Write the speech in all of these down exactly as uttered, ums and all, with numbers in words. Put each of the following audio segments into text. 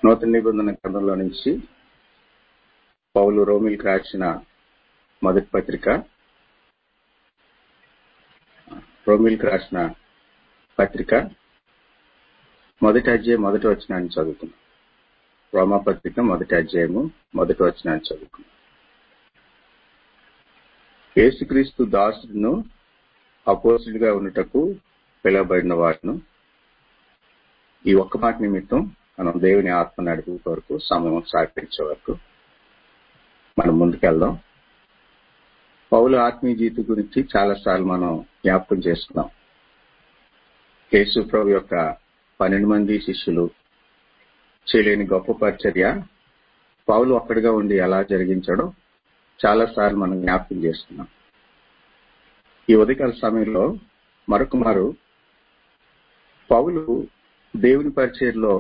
నూతన నిబంధన గ్రంథంలో నుంచి పౌలు రోమిల్కి రాసిన మొదటి పత్రిక రోమిల్కి రాసిన పత్రిక మొదటి అధ్యాయం మొదటి వచనాన్ని చదువుకున్నాం. రోమా పత్రిక మొదటి అధ్యాయము మొదటి వచనాన్ని చదువుకున్నాం. యేసుక్రీస్తు దాసుడును అపోస్తులుగా ఉన్నటకు పిలువబడిన వాడును. ఈ ఒక్క మాట నిమిత్తం మనం దేవుని ఆత్మ నడిపే వరకు సమయం సహకరించే వరకు మనం ముందుకెళ్దాం. పౌలు ఆత్మీయ జీవితం గురించి చాలా సార్లు మనం జ్ఞాపకం చేసుకున్నాం. యేసు ప్రభు యొక్క పన్నెండు మంది శిష్యులు చేయలేని గొప్ప పరిచర్య పౌలు ఒక్కడిగా ఉండి ఎలా జరిగించడం చాలా సార్లు మనం జ్ఞాపకం చేసుకున్నాం. ఈ ఉదయకాల సమయంలో మరొక మారు పౌలు దేవుని పరిచర్యలో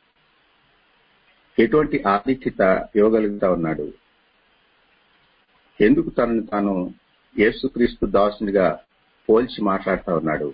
ఎటువంటి ఆధిక్యత ఇవ్వగలుగుతా ఉన్నాడు, ఎందుకు తనను తాను యేసుక్రీస్తు దాసునిగా పోల్చి మాట్లాడుతూ ఉన్నాడు,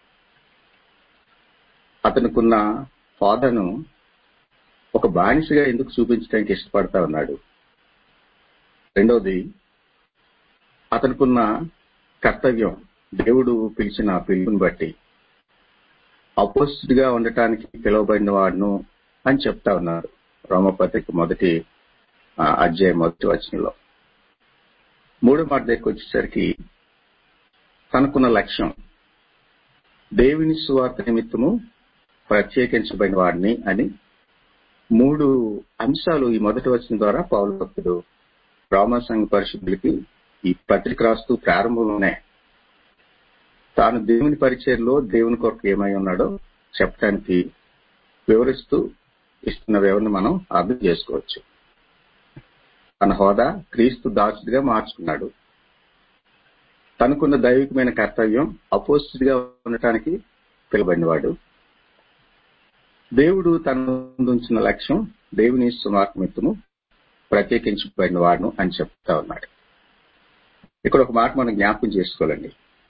అతనుకున్న హోదాను ఒక బానిసగా ఎందుకు చూపించడానికి ఇష్టపడతా ఉన్నాడు, రెండవది అతనుకున్న కర్తవ్యం దేవుడు పిలిచిన పిలుపుని బట్టి అపోస్తుడిగా ఉండటానికి పిలువబడిన వాడును అని చెప్తా ఉన్నారు. రోమపత్రిక మొదటి అధ్యాయం మొదటి వచనంలో మూడో మాట దగ్గరికి వచ్చేసరికి తనకున్న లక్ష్యం దేవుని సువార్త నిమిత్తము ప్రత్యేకించబడిన వాడిని అని మూడు అంశాలు ఈ మొదటి వచనం ద్వారా పౌలు భక్తుడు రోమా సంఘ పరిశుద్ధులకి ఈ పత్రిక రాస్తూ ప్రారంభంలోనే తాను దేవుని పరిచర్లో దేవుని కొరకు ఏమై ఉన్నాడో చెప్పడానికి వివరిస్తూ ఇస్తున్న వివరణ మనం అర్థం చేసుకోవచ్చు. తన హోదా క్రీస్తు దాసుడిగా మార్చుకున్నాడు. తనకున్న దైవికమైన కర్తవ్యం అపోస్తుడిగా ఉండటానికి పిలువబడినవాడు. దేవుడు తన ఉంచిన లక్ష్యం దేవుని సువార్తమిత్తము ప్రత్యేకించబడిన వాడును అని చెప్తా ఉన్నాడు. ఇక్కడ ఒక మాట మనం జ్ఞాపకం చేసుకోవాలండి.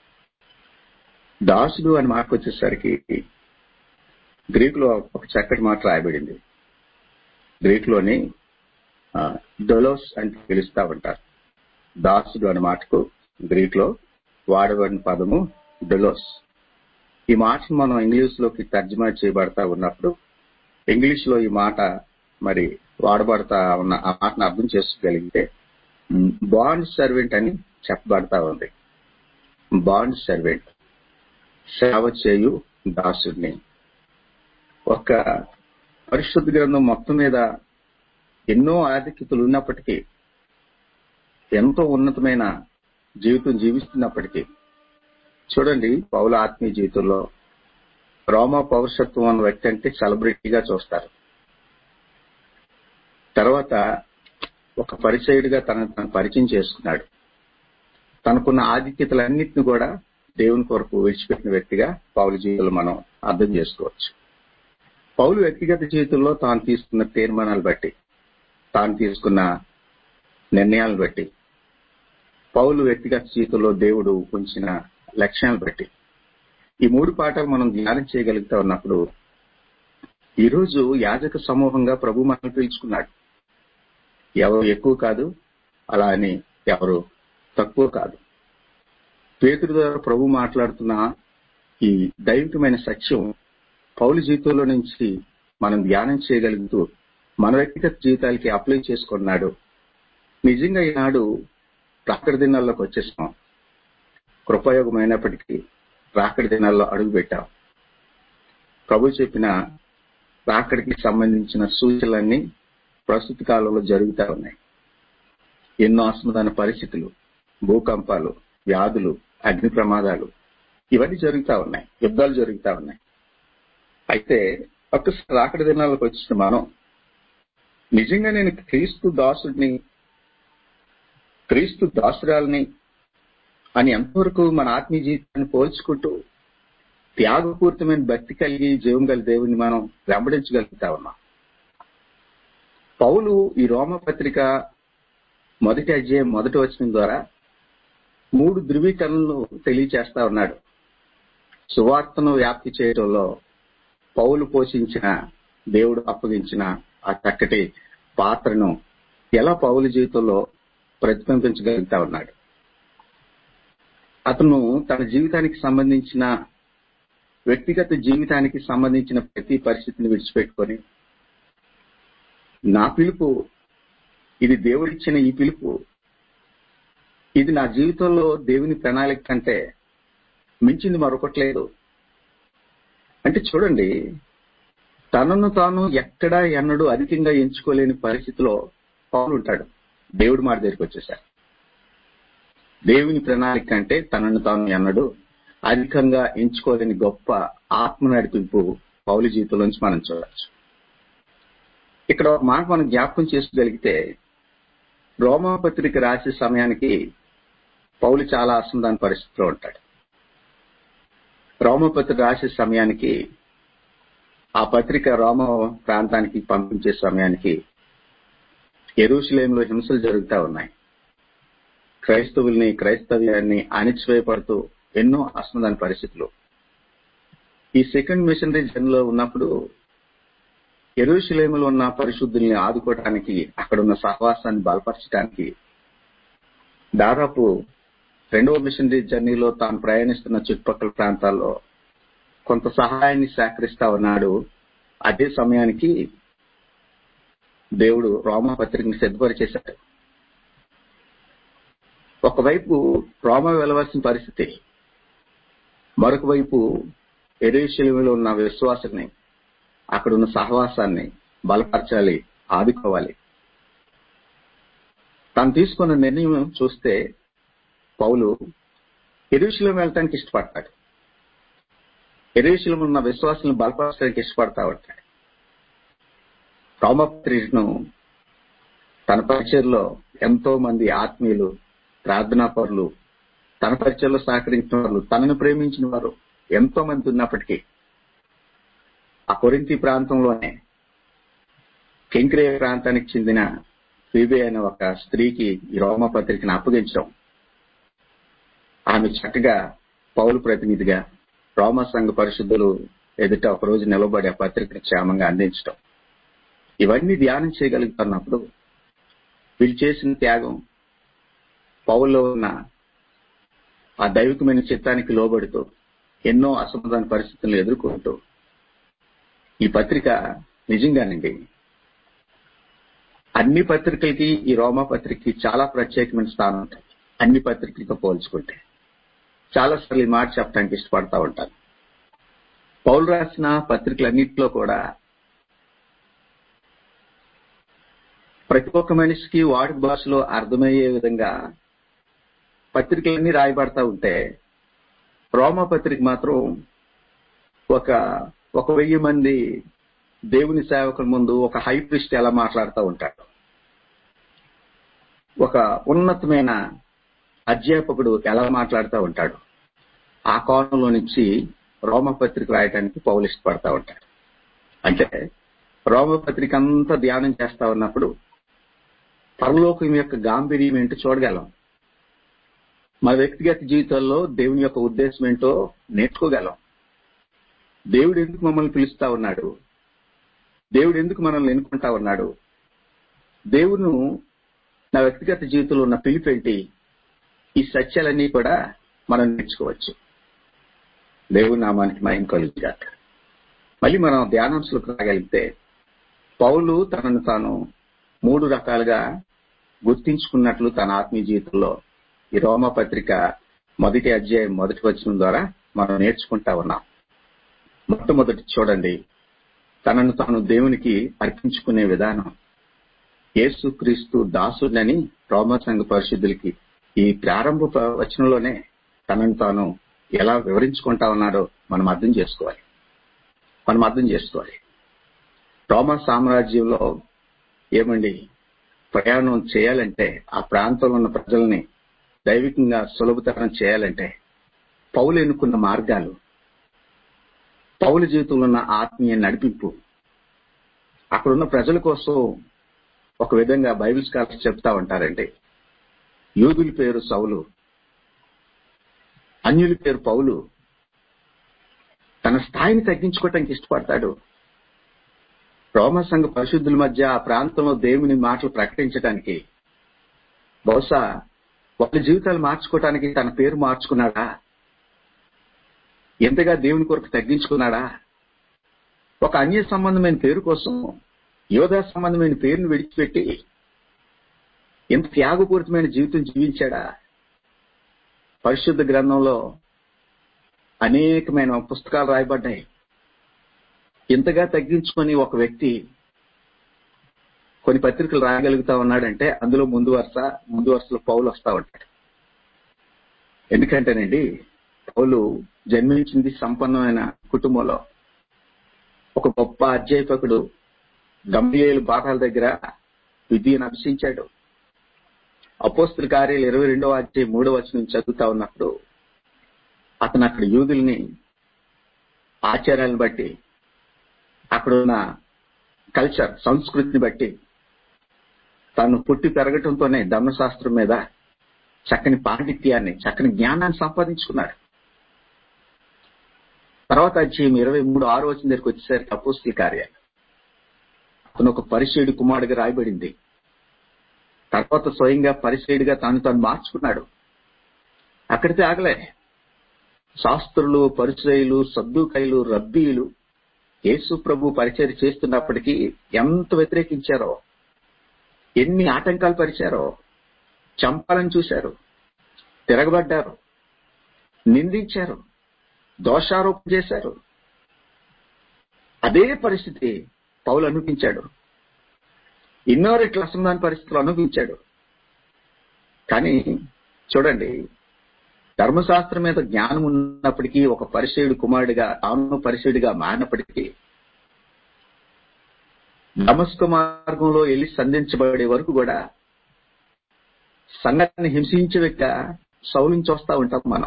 దాసుడు అని మాట వచ్చేసరికి గ్రీకులో ఒక చక్కటి మాట రాయబడింది. గ్రీకులోని డొలోస్ అని పిలుస్తా ఉంటారు. దాసుడు అనే మాటకు గ్రీకులో వాడబడిన పదము డొలోస్. ఈ మాటను మనం ఇంగ్లీష్ లోకి తర్జుమా చేయబడతా ఉన్నప్పుడు ఇంగ్లీష్ లో ఈ మాట మరి వాడబడతా ఉన్న ఆ మాటను అర్థం చేసుకోగలిగితే బాండ్ సర్వెంట్ అని చెప్పబడతా ఉంది. బాండ్ సర్వెంట్, సేవ చేయు దాసుడిని. ఒక పరిశుద్ధ గ్రంథం మొత్తం మీద ఎన్నో ఆధిక్యతలు ఉన్నప్పటికీ, ఎంతో ఉన్నతమైన జీవితం జీవిస్తున్నప్పటికీ చూడండి, పౌల ఆత్మీయ జీవితంలో రోమా పౌరసత్వం అన్న వ్యక్తి అంటే సెలబ్రిటీగా చూస్తారు. తర్వాత ఒక పరిచయుడిగా తనను తను పరిచయం చేసుకున్నాడు. తనకున్న ఆధిక్యతలన్నింటినీ కూడా దేవుని కొరకు విడిచిపెట్టిన వ్యక్తిగా పౌలు జీవితంలో మనం అర్థం చేసుకోవచ్చు. పౌలు వ్యక్తిగత జీవితంలో తాను తీసుకున్న తీర్మానాలు బట్టి, తాను తీసుకున్న నిర్ణయాలను బట్టి, పౌలు వ్యక్తిగత జీవితంలో దేవుడు ఉంచిన లక్ష్యాలను బట్టి ఈ మూడు పాఠాలు మనం ధ్యానం చేయగలుగుతా ఉన్నప్పుడు ఈరోజు యాజక సమూహంగా ప్రభు మనల్ని పిలుచుకున్నాడు. ఎవరు ఎక్కువ కాదు, అలా అని ఎవరు తక్కువ కాదు. పేతురు ద్వారా ప్రభు మాట్లాడుతున్న ఈ దైవికమైన సత్యం పౌలు జీవితంలో నుంచి మనం ధ్యానం చేయగలుగుతూ మన వ్యక్తిగత జీవితాలకి అప్లై చేసుకున్నాడు. నిజంగా ఈనాడు రాకడి దినాల్లోకి వచ్చేసాం. కృపయోగం అయినప్పటికీ రాకడి దినాల్లో అడుగు పెట్టాం. ప్రభు చెప్పిన రాకడికి సంబంధించిన సూచనలన్నీ ప్రస్తుత కాలంలో జరుగుతూ ఉన్నాయి. ఎన్నో అసమాధాన పరిస్థితులు, భూకంపాలు, వ్యాధులు, అగ్ని ప్రమాదాలు ఇవన్నీ జరుగుతూ ఉన్నాయి. యుద్ధాలు జరుగుతూ ఉన్నాయి. అయితే ఒక్కసారి రాకడి దినాలకు వచ్చిన మనం నిజంగా నేను క్రీస్తు దాసుడిని, క్రీస్తు దాసురాలని అని ఎంతవరకు మన ఆత్మీయ జీవితాన్ని పోల్చుకుంటూ త్యాగపూరితమైన భక్తి కలిగి జీవం గల దేవుని మనం వెంబడించగలుగుతా ఉన్నాం. పౌలు ఈ రోమా పత్రిక మొదటి అధ్యాయం మొదటి వచనం ద్వారా మూడు ధృవీకరణలు తెలియచేస్తా ఉన్నాడు. సువార్తను వ్యాప్తి చేయడంలో పౌలు పోషించిన, దేవుడు అప్పగించిన ఆ చక్కటి పాత్రను ఎలా పౌలు జీవితంలో ప్రతిబింబించగలుగుతా ఉన్నాడు. అతను తన జీవితానికి సంబంధించిన వ్యక్తిగత జీవితానికి సంబంధించిన ప్రతి పరిస్థితిని విడిచిపెట్టుకొని, నా పిలుపు ఇది దేవుడిచ్చిన ఈ పిలుపు, ఇది నా జీవితంలో దేవుని ప్రణాళిక కంటే మించింది మరొకట్లేదు అంటే చూడండి, తనను తాను ఎక్కడా ఎన్నడూ అధికంగా ఎంచుకోలేని పరిస్థితిలో పౌలు ఉంటాడు. దేవుడి మాట దగ్గరికి వచ్చేసాడు. దేవుని ప్రణాళిక కంటే తనను తాను ఎన్నడూ అధికంగా ఎంచుకోలేని గొప్ప ఆత్మ నడిపింపు పౌలు జీవితంలోంచి మనం చూడవచ్చు. ఇక్కడ ఒక మాట మనం జ్ఞాపకం చేసుకోగలిగితే, రోమా పత్రిక రాసే సమయానికి పౌలు చాలా అసంధాన పరిస్థితిలో ఉంటాడు. రోమా పత్రిక రాసే సమయానికి, ఆ పత్రిక రోమ ప్రాంతానికి పంపించే సమయానికి యెరూషలేములో హింసలు జరుగుతూ ఉన్నాయి. క్రైస్తవుల్ని క్రైస్తవ్యాన్ని అణిచివేయబడుతూ ఎన్నో అసంధాన పరిస్థితులు. ఈ సెకండ్ మిషనరీ జర్నీలో ఉన్నప్పుడు యెరూషలేములో ఉన్న పరిశుద్ధుల్ని ఆదుకోవడానికి, అక్కడ ఉన్న సహవాసాన్ని బలపరచడానికి దాదాపు రెండవ మిషనరీ జర్నీలో తాను ప్రయాణిస్తున్న చుట్టుపక్కల ప్రాంతాల్లో కొంత సహాయాన్ని సేకరిస్తా ఉన్నాడు. అదే సమయానికి దేవుడు రోమా పత్రికని సిద్ధపరిచేశాడు. ఒకవైపు రోమా వెళ్ళవలసిన పరిస్థితి, మరొక వైపు యెరూషలేములో ఉన్న విశ్వాసాన్ని, అక్కడున్న సహవాసాన్ని బలపరచాలి, ఆదుకోవాలి. తాను తీసుకున్న నిర్ణయం చూస్తే పౌలు యెరూషలేము వెళ్ళటానికి ఇష్టపడతాడు. యెరూషలేములో ఉన్న విశ్వాసాలను బలపరచడానికి ఇష్టపడతా ఉంటాడు. రోమా పత్రికను తన పరిచర్లో ఎంతో మంది ఆత్మీయులు, ప్రార్థనా పరులు, తన పరిచర్లో సహకరించిన వారు, తనను ప్రేమించిన వారు ఎంతో మంది ఉన్నప్పటికీ ఆ కొరింథీ ప్రాంతంలోనే కెంక్రేయ ప్రాంతానికి చెందిన ఫీబే అనే ఒక స్త్రీకి ఈ రోమా పత్రికను అప్పగించడం, ఆమె చక్కగా పౌలు ప్రతినిధిగా రోమా సంఘ పరిశుద్ధులు ఎదుట ఒకరోజు నిలబడి ఆ పత్రికను క్షేమంగా అందించడం, ఇవన్నీ ధ్యానం చేయగలుగుతున్నప్పుడు వీళ్ళు చేసిన త్యాగం, పౌల్లో ఉన్న ఆ దైవికమైన చిత్తానికి లోబడుతూ ఎన్నో అసమాధాన పరిస్థితులను ఎదుర్కొంటూ ఈ పత్రిక నిజంగానండి అన్ని పత్రికలకి ఈ రోమా పత్రికకి చాలా ప్రత్యేకమైన స్థానం ఉంటుంది. అన్ని పత్రికలతో పోల్చుకుంటే చాలాసార్లు ఈ మాట చెప్పడానికి ఇష్టపడతా ఉంటాను. పౌలు రాసిన పత్రికలన్నింటిలో కూడా ప్రతి ఒక్క మనిషికి వాడుక భాషలో అర్థమయ్యే విధంగా పత్రికలన్నీ రాయబడతా ఉంటే, రోమా పత్రిక మాత్రం ఒక ఒక వెయ్యి మంది దేవుని సేవకుల ముందు ఒక హై ప్రీస్ట్ ఎలా మాట్లాడుతూ ఉంటాడు, ఒక ఉన్నతమైన అధ్యాపకుడు ఎలా మాట్లాడుతూ ఉంటాడు, ఆ కోణంలో నుంచి రోమా పత్రిక రాయడానికి పౌలు ఇష్టపడతా ఉంటాడు. అంటే రోమా పత్రిక అంతా ధ్యానం చేస్తా ఉన్నప్పుడు పరలోకం యొక్క గాంభీర్యం ఏంటో చూడగలం. మన వ్యక్తిగత జీవితాల్లో దేవుని యొక్క ఉద్దేశం ఏంటో నేర్చుకోగలం. దేవుడు ఎందుకు మమ్మల్ని పిలుస్తా ఉన్నాడు, దేవుడు ఎందుకు మనల్ని ఎన్నుకుంటా ఉన్నాడు, దేవుడు నా వ్యక్తిగత జీవితంలో ఉన్న పిలుపేంటి, ఈ సత్యాలన్నీ కూడా మనం నేర్చుకోవచ్చు. దేవుని నామానికి మహిమ కలుగుగాక. మళ్ళీ మనం ధ్యానాంశలకు రాగలిగితే, పౌలు తనను తాను మూడు రకాలుగా గుర్తించుకున్నట్లు తన ఆత్మీయ జీవితంలో ఈ రోమా పత్రిక మొదటి అధ్యాయం మొదటి వచనం ద్వారా మనం నేర్చుకుంటా ఉన్నాం. మొట్టమొదటి చూడండి, తనను తాను దేవునికి అర్పించుకునే విధానం. యేసుక్రీస్తు దాసుడని రోమా సంఘ పరిశుద్ధులకి ఈ ప్రారంభ వచనంలోనే తనను తాను ఎలా వివరించుకుంటా ఉన్నాడో మనం అర్థం చేసుకోవాలి మనం అర్థం చేసుకోవాలి రోమా సామ్రాజ్యంలో ఏమండి ప్రయాణం చేయాలంటే, ఆ ప్రాంతంలో ఉన్న ప్రజల్ని దైవికంగా సులభతరం చేయాలంటే పౌలు ఎన్నుకున్న మార్గాలు, పౌలు జీవితంలో ఉన్న ఆత్మీయ నడిపింపు, అక్కడున్న ప్రజల కోసం ఒక విధంగా బైబిల్ స్కాలర్స్ చెప్తా ఉంటారండి, యూదుల పేరు సౌలు, అన్యుల పేరు పౌలు. తన స్థాయిని తగ్గించుకోవటానికి ఇష్టపడతాడు. రోమా సంఘ పరిశుద్ధుల మధ్య ఆ ప్రాంతంలో దేవుని మాటలు ప్రకటించడానికి బహుశా వాళ్ళ జీవితాలు మార్చుకోవటానికి తన పేరు మార్చుకున్నాడా? ఎంతగా దేవుని కొరకు తగ్గించుకున్నాడా? ఒక అన్య సంబంధమైన పేరు కోసం యోధా సంబంధమైన పేరును విడిచిపెట్టి ఎంత త్యాగపూరితమైన జీవితం జీవించాడా? పరిశుద్ధ గ్రంథంలో అనేకమైన పుస్తకాలు రాయబడ్డాయి. ఇంతగా తగ్గించుకొని ఒక వ్యక్తి కొన్ని పత్రికలు రాయగలుగుతా ఉన్నాడంటే అందులో ముందు వరుస ముందు వరుసలో పౌలు వస్తా ఉంటాడు. ఎందుకంటేనండి, పౌలు జన్మించింది సంపన్నమైన కుటుంబంలో. ఒక గొప్ప అధ్యాపకుడు గమలీయేలు పాఠాల దగ్గర విద్యను అభ్యసించాడు. అపోస్తల కార్యాలు ఇరవై రెండవ అధ్యాయం మూడవ వచనం చదువుతా ఉన్నప్పుడు అతను అక్కడ యూదుల్ని ఆచారాలను బట్టి, అక్కడున్న కల్చర్ సంస్కృతిని బట్టి, తను పుట్టి పెరగటంతోనే ధర్మశాస్త్రం మీద చక్కని పాండిత్యాన్ని, చక్కని జ్ఞానాన్ని సంపాదించుకున్నాడు. తర్వాత అధ్యాయం ఇరవై మూడు ఆరు వచనం దగ్గరికి వచ్చేసరికి అపోస్తల కార్యాలు అతను ఒక పరిసయ్యుడి కుమారుడిగా రాయబడింది. తర్వాత స్వయంగా పరిసయ్యుడిగా తాను తాను మార్చుకున్నాడు. అక్కడితే ఆగలే. శాస్త్రులు, పరిసయ్యులు, సద్దూకయ్యులు, రబ్బీలు యేసు ప్రభు పరిచయం చేస్తున్నప్పటికీ ఎంత వ్యతిరేకించారో, ఎన్ని ఆటంకాలు పరిచారో, చంపాలని చూశారు, తిరగబడ్డారు, నిందించారు, దోషారోపణ చేశారు. అదే పరిస్థితి పౌలు అనుభవించాడు. ఎన్నో రెట్లు అసమాన పరిస్థితులు అనుభవించాడు. కానీ చూడండి, ధర్మశాస్త్రం మీద జ్ఞానం ఉన్నప్పటికీ, ఒక పరిసయ్యుడి కుమారుడిగా తాను పరిసయ్యుడిగా మారినప్పటికీ, దమస్కు మార్గంలో వెళ్లి సంధించబడే వరకు కూడా సంఘాన్ని హింసించే వ్యక్తి సౌలుని చూస్తా ఉంటాం మనం.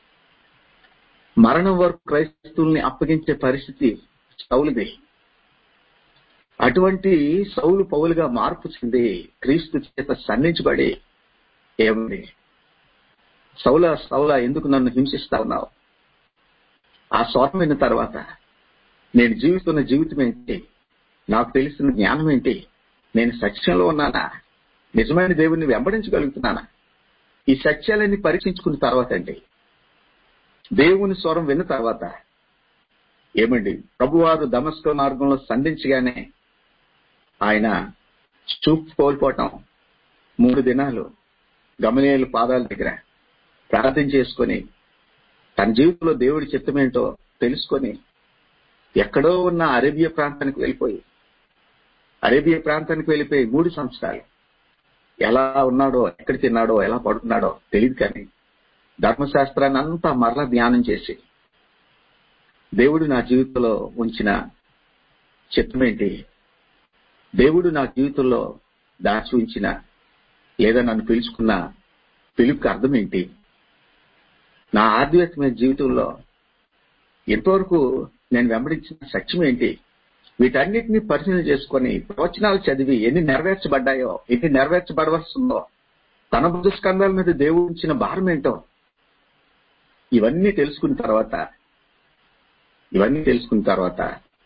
మరణం వరకు క్రైస్తవుల్ని అప్పగించే పరిస్థితి సౌలుది. అటువంటి సౌలు పౌలుగా మార్పు చెంది క్రీస్తు చేత సంధించబడి, ఏమండి సౌల సౌల ఎందుకు నన్ను హింసిస్తా ఉన్నావు? ఆ స్వరం విన్న తర్వాత నేను జీవిస్తున్న జీవితం ఏంటి, నాకు తెలిసిన జ్ఞానం ఏంటి, నేను సత్యంలో ఉన్నానా, నిజమైన దేవుణ్ణి వెంబడించగలుగుతున్నానా? ఈ సత్యాలన్నీ పరీక్షించుకున్న తర్వాత అండి, దేవుని స్వరం విన్న తర్వాత ఏమండి ప్రభువారు దమస్కు మార్గంలో సంధించగానే ఆయన చూపు కోల్పోవటం, మూడు దినాలు గమలీయేలు పాదాల దగ్గర ప్రార్థన చేసుకొని తన జీవితంలో దేవుడి చిత్తమేంటో తెలుసుకొని ఎక్కడో ఉన్న అరేబియా ప్రాంతానికి వెళ్ళిపోయి అరేబియా ప్రాంతానికి వెళ్ళిపోయి మూడు సంవత్సరాలు ఎలా ఉన్నాడో, ఎక్కడ తిన్నాడో, ఎలా పడుకున్నాడో తెలియదు. కానీ ధర్మశాస్త్రాన్ని అంతా మరలా ధ్యానం చేసి దేవుడు నా జీవితంలో ఉంచిన చిత్తమేంటి, దేవుడు నా జీవితంలో దాచి ఉంచిన లేదా నన్ను పిలుచుకున్న పిలుపుకి అర్థం ఏంటి, నా ఆధ్యాత్మిక జీవితంలో ఎంతవరకు నేను వెంబడించిన సత్యం ఏంటి, వీటన్నిటిని పరిశీలన చేసుకొని ప్రవచనాలు చదివి ఎన్ని నెరవేర్చబడ్డాయో, ఎన్ని నెరవేర్చబడవలసిందో, తన బుద్ధ స్కంధాల మీద దేవుడు ఉంచిన భారం ఏంటో ఇవన్నీ తెలుసుకున్న తర్వాత ఇవన్నీ తెలుసుకున్న తర్వాత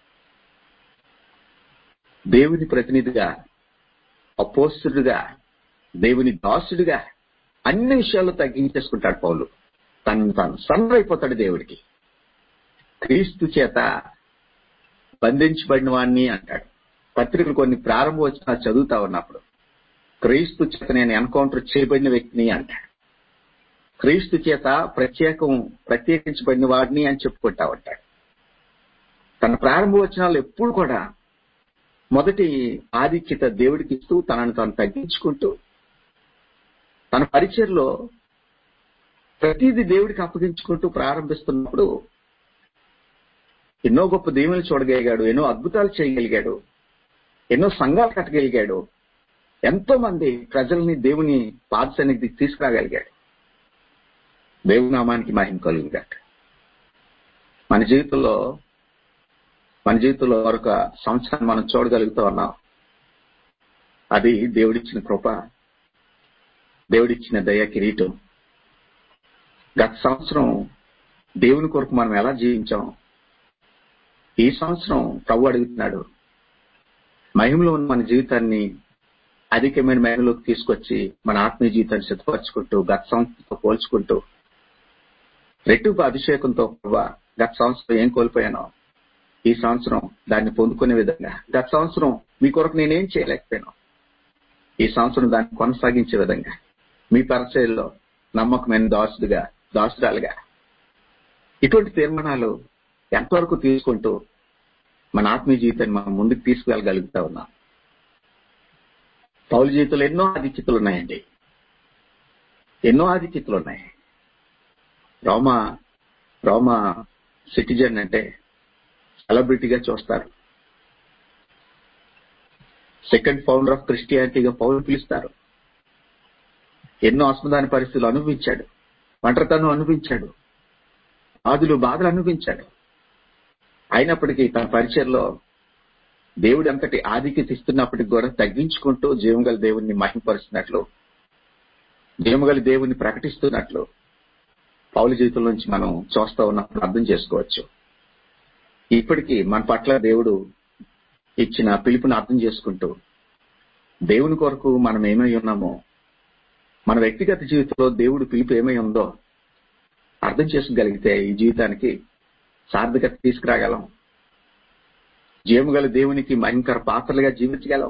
దేవుని ప్రతినిధిగా, అపోస్తలుడిగా, దేవుని దాసుడిగా అన్ని విషయాల్లో తగ్గించేసుకుంటాడు పౌలు. తను తాను సరెండర్ అయిపోతాడు దేవుడికి. క్రీస్తు చేత బంధించబడిన వాడిని అంటాడు. పత్రికలు కొన్ని ప్రారంభ వచ్చిన చదువుతా ఉన్నప్పుడు క్రీస్తు చేత నేను ఎన్కౌంటర్ చేయబడిన వ్యక్తిని అంటాడు. క్రీస్తు చేత ప్రత్యేకం ప్రత్యేకించబడిన వాడిని అని చెప్పుకుంటా ఉంటాడు. తన ప్రారంభ వచనాలు ఎప్పుడు కూడా మొదటి ఆధిక్యత దేవుడికి ఇస్తూ తనను తాను తగ్గించుకుంటూ తన పరిచర్లో ప్రతిదీ దేవుడికి అప్పగించుకుంటూ ప్రారంభిస్తున్నప్పుడు ఎన్నో గొప్ప దేవుని చూడగలిగాడు, ఎన్నో అద్భుతాలు చేయగలిగాడు, ఎన్నో సంఘాలు కట్టగలిగాడు, ఎంతో మంది ప్రజల్ని దేవుని పాద సన్నిధికి తీసుకురాగలిగాడు. దేవుని నామానికి మహిమ కలుగుగాక. మన జీవితంలో మన జీవితంలో మరొక సంవత్సరాన్ని మనం చూడగలుగుతూ ఉన్నాం. అది దేవుడిచ్చిన కృప, దేవుడిచ్చిన దయ కిరీటం. గత సంవత్సరం దేవుని కొరకు మనం ఎలా జీవించాం, ఈ సంవత్సరం ప్రభు అడుగుతున్నాడు, మహిమలో ఉన్న మన జీవితాన్ని అధికమైన మహిమలోకి తీసుకొచ్చి మన ఆత్మీయ జీవితాన్ని సిద్ధపరచుకుంటూ గత సంవత్సరంతో పోల్చుకుంటూ రెట్టింపు అభిషేకంతో గత సంవత్సరం ఏం కోల్పోయానో ఈ సంవత్సరం దాన్ని పొందుకునే విధంగా, గత సంవత్సరం మీ కొరకు నేనేం చేయలేకపోయాను ఈ సంవత్సరం దాన్ని కొనసాగించే విధంగా, మీ పరిచయంలో నమ్మకమైన దాసుడుగా దాసురాలుగా ఇటువంటి తీర్మానాలు ఎంతవరకు తీసుకుంటూ మన ఆత్మీయ జీవితాన్ని మనం ముందుకు తీసుకువెళ్ళగలుగుతా ఉన్నాం. పౌలు జీవితంలో ఎన్నో ఆధిక్యతలు ఉన్నాయండి, ఎన్నో ఆధిక్యతలు ఉన్నాయి. రోమా రోమా సిటిజన్ అంటే సెలబ్రిటీగా చూస్తారు. సెకండ్ ఫౌండర్ ఆఫ్ క్రిస్టియానిటీగా పౌలు పిలుస్తారు. ఎన్నో అసమాధాన పరిస్థితులు అనుభవించాడు, ఒంటరితనం అనుభవించాడు, బాధలు బాధలు అనుభవించాడు. అయినప్పటికీ తన పరిచయంలో దేవుడు అంతటి ఆధిక్యత ఇస్తున్నప్పటికి కూడా తగ్గించుకుంటూ జీవంగల దేవుణ్ణి మహిమపరుస్తున్నట్లు, జీవంగల దేవుణ్ణి ప్రకటిస్తున్నట్లు పౌలు జీవితం నుంచి మనం చూస్తా ఉన్నప్పుడు అర్థం చేసుకోవచ్చు. ఇప్పటికీ మన పట్ల దేవుడు ఇచ్చిన పిలుపుని అర్థం చేసుకుంటూ దేవుని కొరకు మనం ఏమై ఉన్నామో, మన వ్యక్తిగత జీవితంలో దేవుడు పిలుపు ఏమై ఉందో అర్థం చేసుకోగలిగితే ఈ జీవితానికి సార్థకత తీసుకురాగలం. జీవముగల దేవునికి భయంకర పాత్రలుగా జీవించగలం.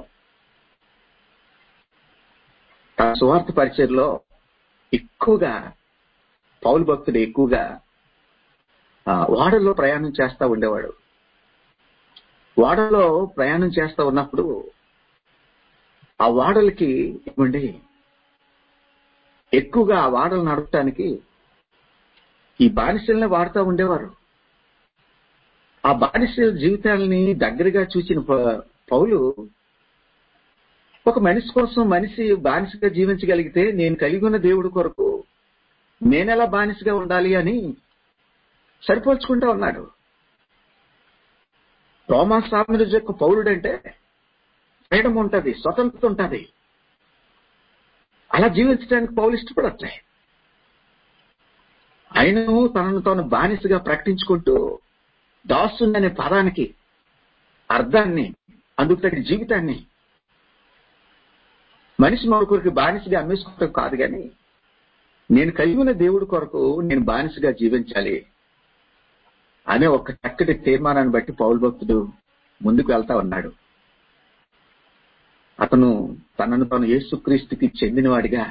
తన సువార్త పరిచయంలో ఎక్కువగా పౌలు భక్తుడు ఎక్కువగా ఓడల్లో ప్రయాణం చేస్తా ఉండేవాడు. ఓడల్లో ప్రయాణం చేస్తా ఉన్నప్పుడు ఆ ఓడలకి ఏమండి ఎక్కువగా ఆ ఓడలు నడపడానికి ఈ బానిసల్ని వాడుతూ ఉండేవారు. ఆ బానిసల జీవితాలని దగ్గరగా చూసిన పౌలు ఒక మనిషి కోసం మనిషి బానిసగా జీవించగలిగితే నేను కలిగి ఉన్న దేవుడి కొరకు నేనెలా బానిసగా ఉండాలి అని సరిపోల్చుకుంటా ఉన్నాడు. రోమా సామ్రాజ్యం యొక్క పౌరుడంటే ఫ్రీడమ్ ఉంటది, స్వతంత్రత ఉంటది. అలా జీవించడానికి పౌలు ఇష్టపడట్లే. ఆయనను తనను తాను బానిసగా ప్రకటించుకుంటూ దాసుని అనే పదానికి అర్థాన్ని, అందుకు తగిన జీవితాన్ని మనిషి మరొకరికి బానిసగా అమ్మేసుకోవటం కాదు, కానీ నేను కలిగి ఉన్న దేవుడి కొరకు నేను బానిసగా జీవించాలి అనే ఒక చక్కటి తీర్మానాన్ని బట్టి పౌలు భక్తుడు ముందుకు వెళ్తా ఉన్నాడు. అతను తనను తాను యేసుక్రీస్తుకి చెందినవాడిగా,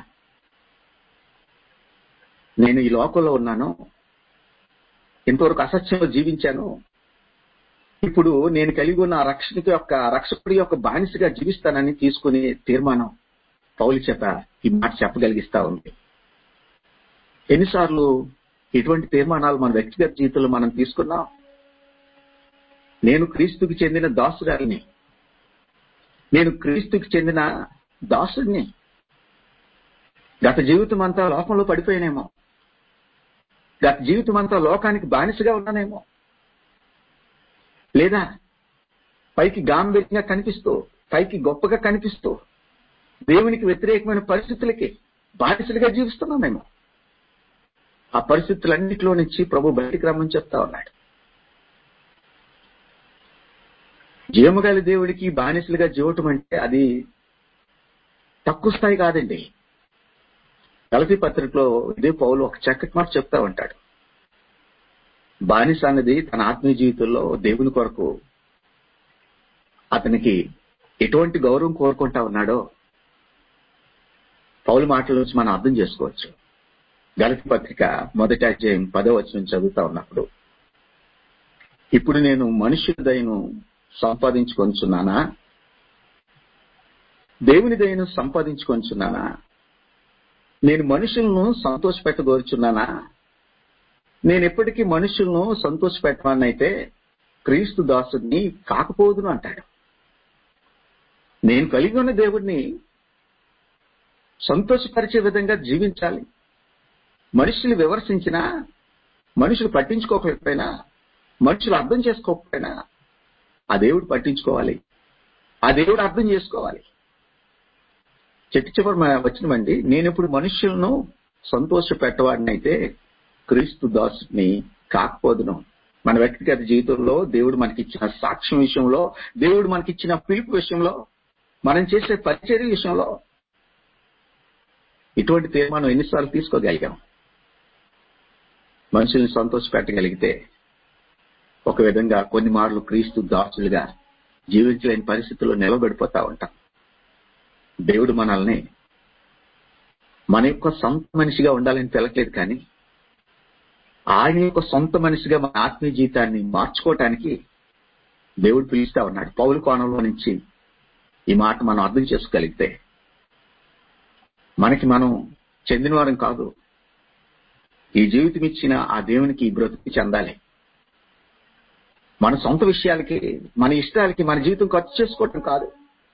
నేను ఈ లోకంలో ఉన్నాను, ఇంతవరకు అసత్యంలో జీవించాను, ఇప్పుడు నేను కలిగి ఉన్న రక్షణ యొక్క రక్షకుడి యొక్క బానిసగా జీవిస్తానని తీసుకునే తీర్మానం పౌలు చేత ఈ మాట చెప్పగలిగిస్తా ఉంది. ఎన్నిసార్లు ఇటువంటి తీర్మానాలు మన వ్యక్తిగత జీవితంలో మనం తీసుకున్నాం? నేను క్రీస్తుకి చెందిన దాసురాలిని, నేను క్రీస్తుకి చెందిన దాసుడిని. గత జీవితం అంతా లోకంలో పడిపోయానేమో, గత జీవితం అంతా లోకానికి బానిసగా ఉన్నానేమో, లేదా పైకి గాంభీర్యంగా కనిపిస్తూ పైకి గొప్పగా కనిపిస్తూ దేవునికి వ్యతిరేకమైన పరిస్థితులకి బానిసలుగా జీవిస్తున్నామేమో. ఆ పరిస్థితులన్నింటిలో నుంచి ప్రభు బయటికి రమ్మని చెప్తా ఉన్నాడు. జీవముగల దేవుడికి బానిసలుగా జీవటం అంటే అది తక్కువ స్థాయి కాదండి. గలతీ పత్రికలో ఇదే పౌలు ఒక చక్కటి మాట చెప్తా ఉంటాడు. బానిస అన్నది తన ఆత్మీయ జీవితంలో దేవుని కొరకు అతనికి ఎటువంటి గౌరవం కోరుకుంటా ఉన్నాడో పౌలు మాటల నుంచి మనం అర్థం చేసుకోవచ్చు. గలతీ పత్రిక మొదటి అధ్యాయం పదో వచనం చదువుతా ఉన్నప్పుడు, ఇప్పుడు నేను మనుష్యుల దయను సంపాదించుకొంచున్నానా, దేవుని దయను సంపాదించుకొంచున్నానా, నేను మనుషులను సంతోషపెట్టగోరుచున్నానా? నేను ఎప్పటికీ మనుషులను సంతోషపెట్టవానైతే క్రీస్తు దాసుడిని కాకపోదును అంటాడు. నేను కలిగి ఉన్న దేవుడిని సంతోషపరిచే విధంగా జీవించాలి. మనుషులు విమర్శించినా, మనుషులు పట్టించుకోకపోయినా, మనుషులు అర్థం చేసుకోకపోయినా ఆ దేవుడు పట్టించుకోవాలి, ఆ దేవుడు అర్థం చేసుకోవాలి. చెట్టు చివరి వచ్చినమండి, నేను ఇప్పుడు మనుషులను సంతోష పెట్టవాడినైతే క్రీస్తు దాసుని కాకపోదును. మన వ్యక్తిగత జీవితంలో దేవుడు మనకిచ్చిన సాక్ష్యం విషయంలో, దేవుడు మనకిచ్చిన పిలుపు విషయంలో, మనం చేసే పరిచర్య విషయంలో ఇటువంటి తీర్మానం ఎన్నిసార్లు తీసుకోగలిగాం? మనుషుల్ని సంతోషపెట్టగలిగితే ఒక విధంగా కొన్ని మార్లు క్రీస్తు దాసులుగా జీవించలేని పరిస్థితుల్లో నిలబడిపోతా ఉంటాం. దేవుడు మనల్ని మన యొక్క సొంత మనిషిగా ఉండాలని పిలకలేదు, కానీ ఆయన యొక్క సొంత మనిషిగా మన ఆత్మీయ జీవితాన్ని మార్చుకోవటానికి దేవుడు పిలుస్తా ఉన్నాడు. పౌలు కోణంలో నుంచి ఈ మాట మనం అర్థం చేసుకోగలిగితే మనకి మనం చెందినవారం కాదు. ఈ జీవితం ఇచ్చిన ఆ దేవునికి ఈ బ్రతుకు చెందాలి. మన సొంత విషయాలకి, మన ఇష్టాలకి మన జీవితం ఖర్చు చేసుకోవటం కాదు.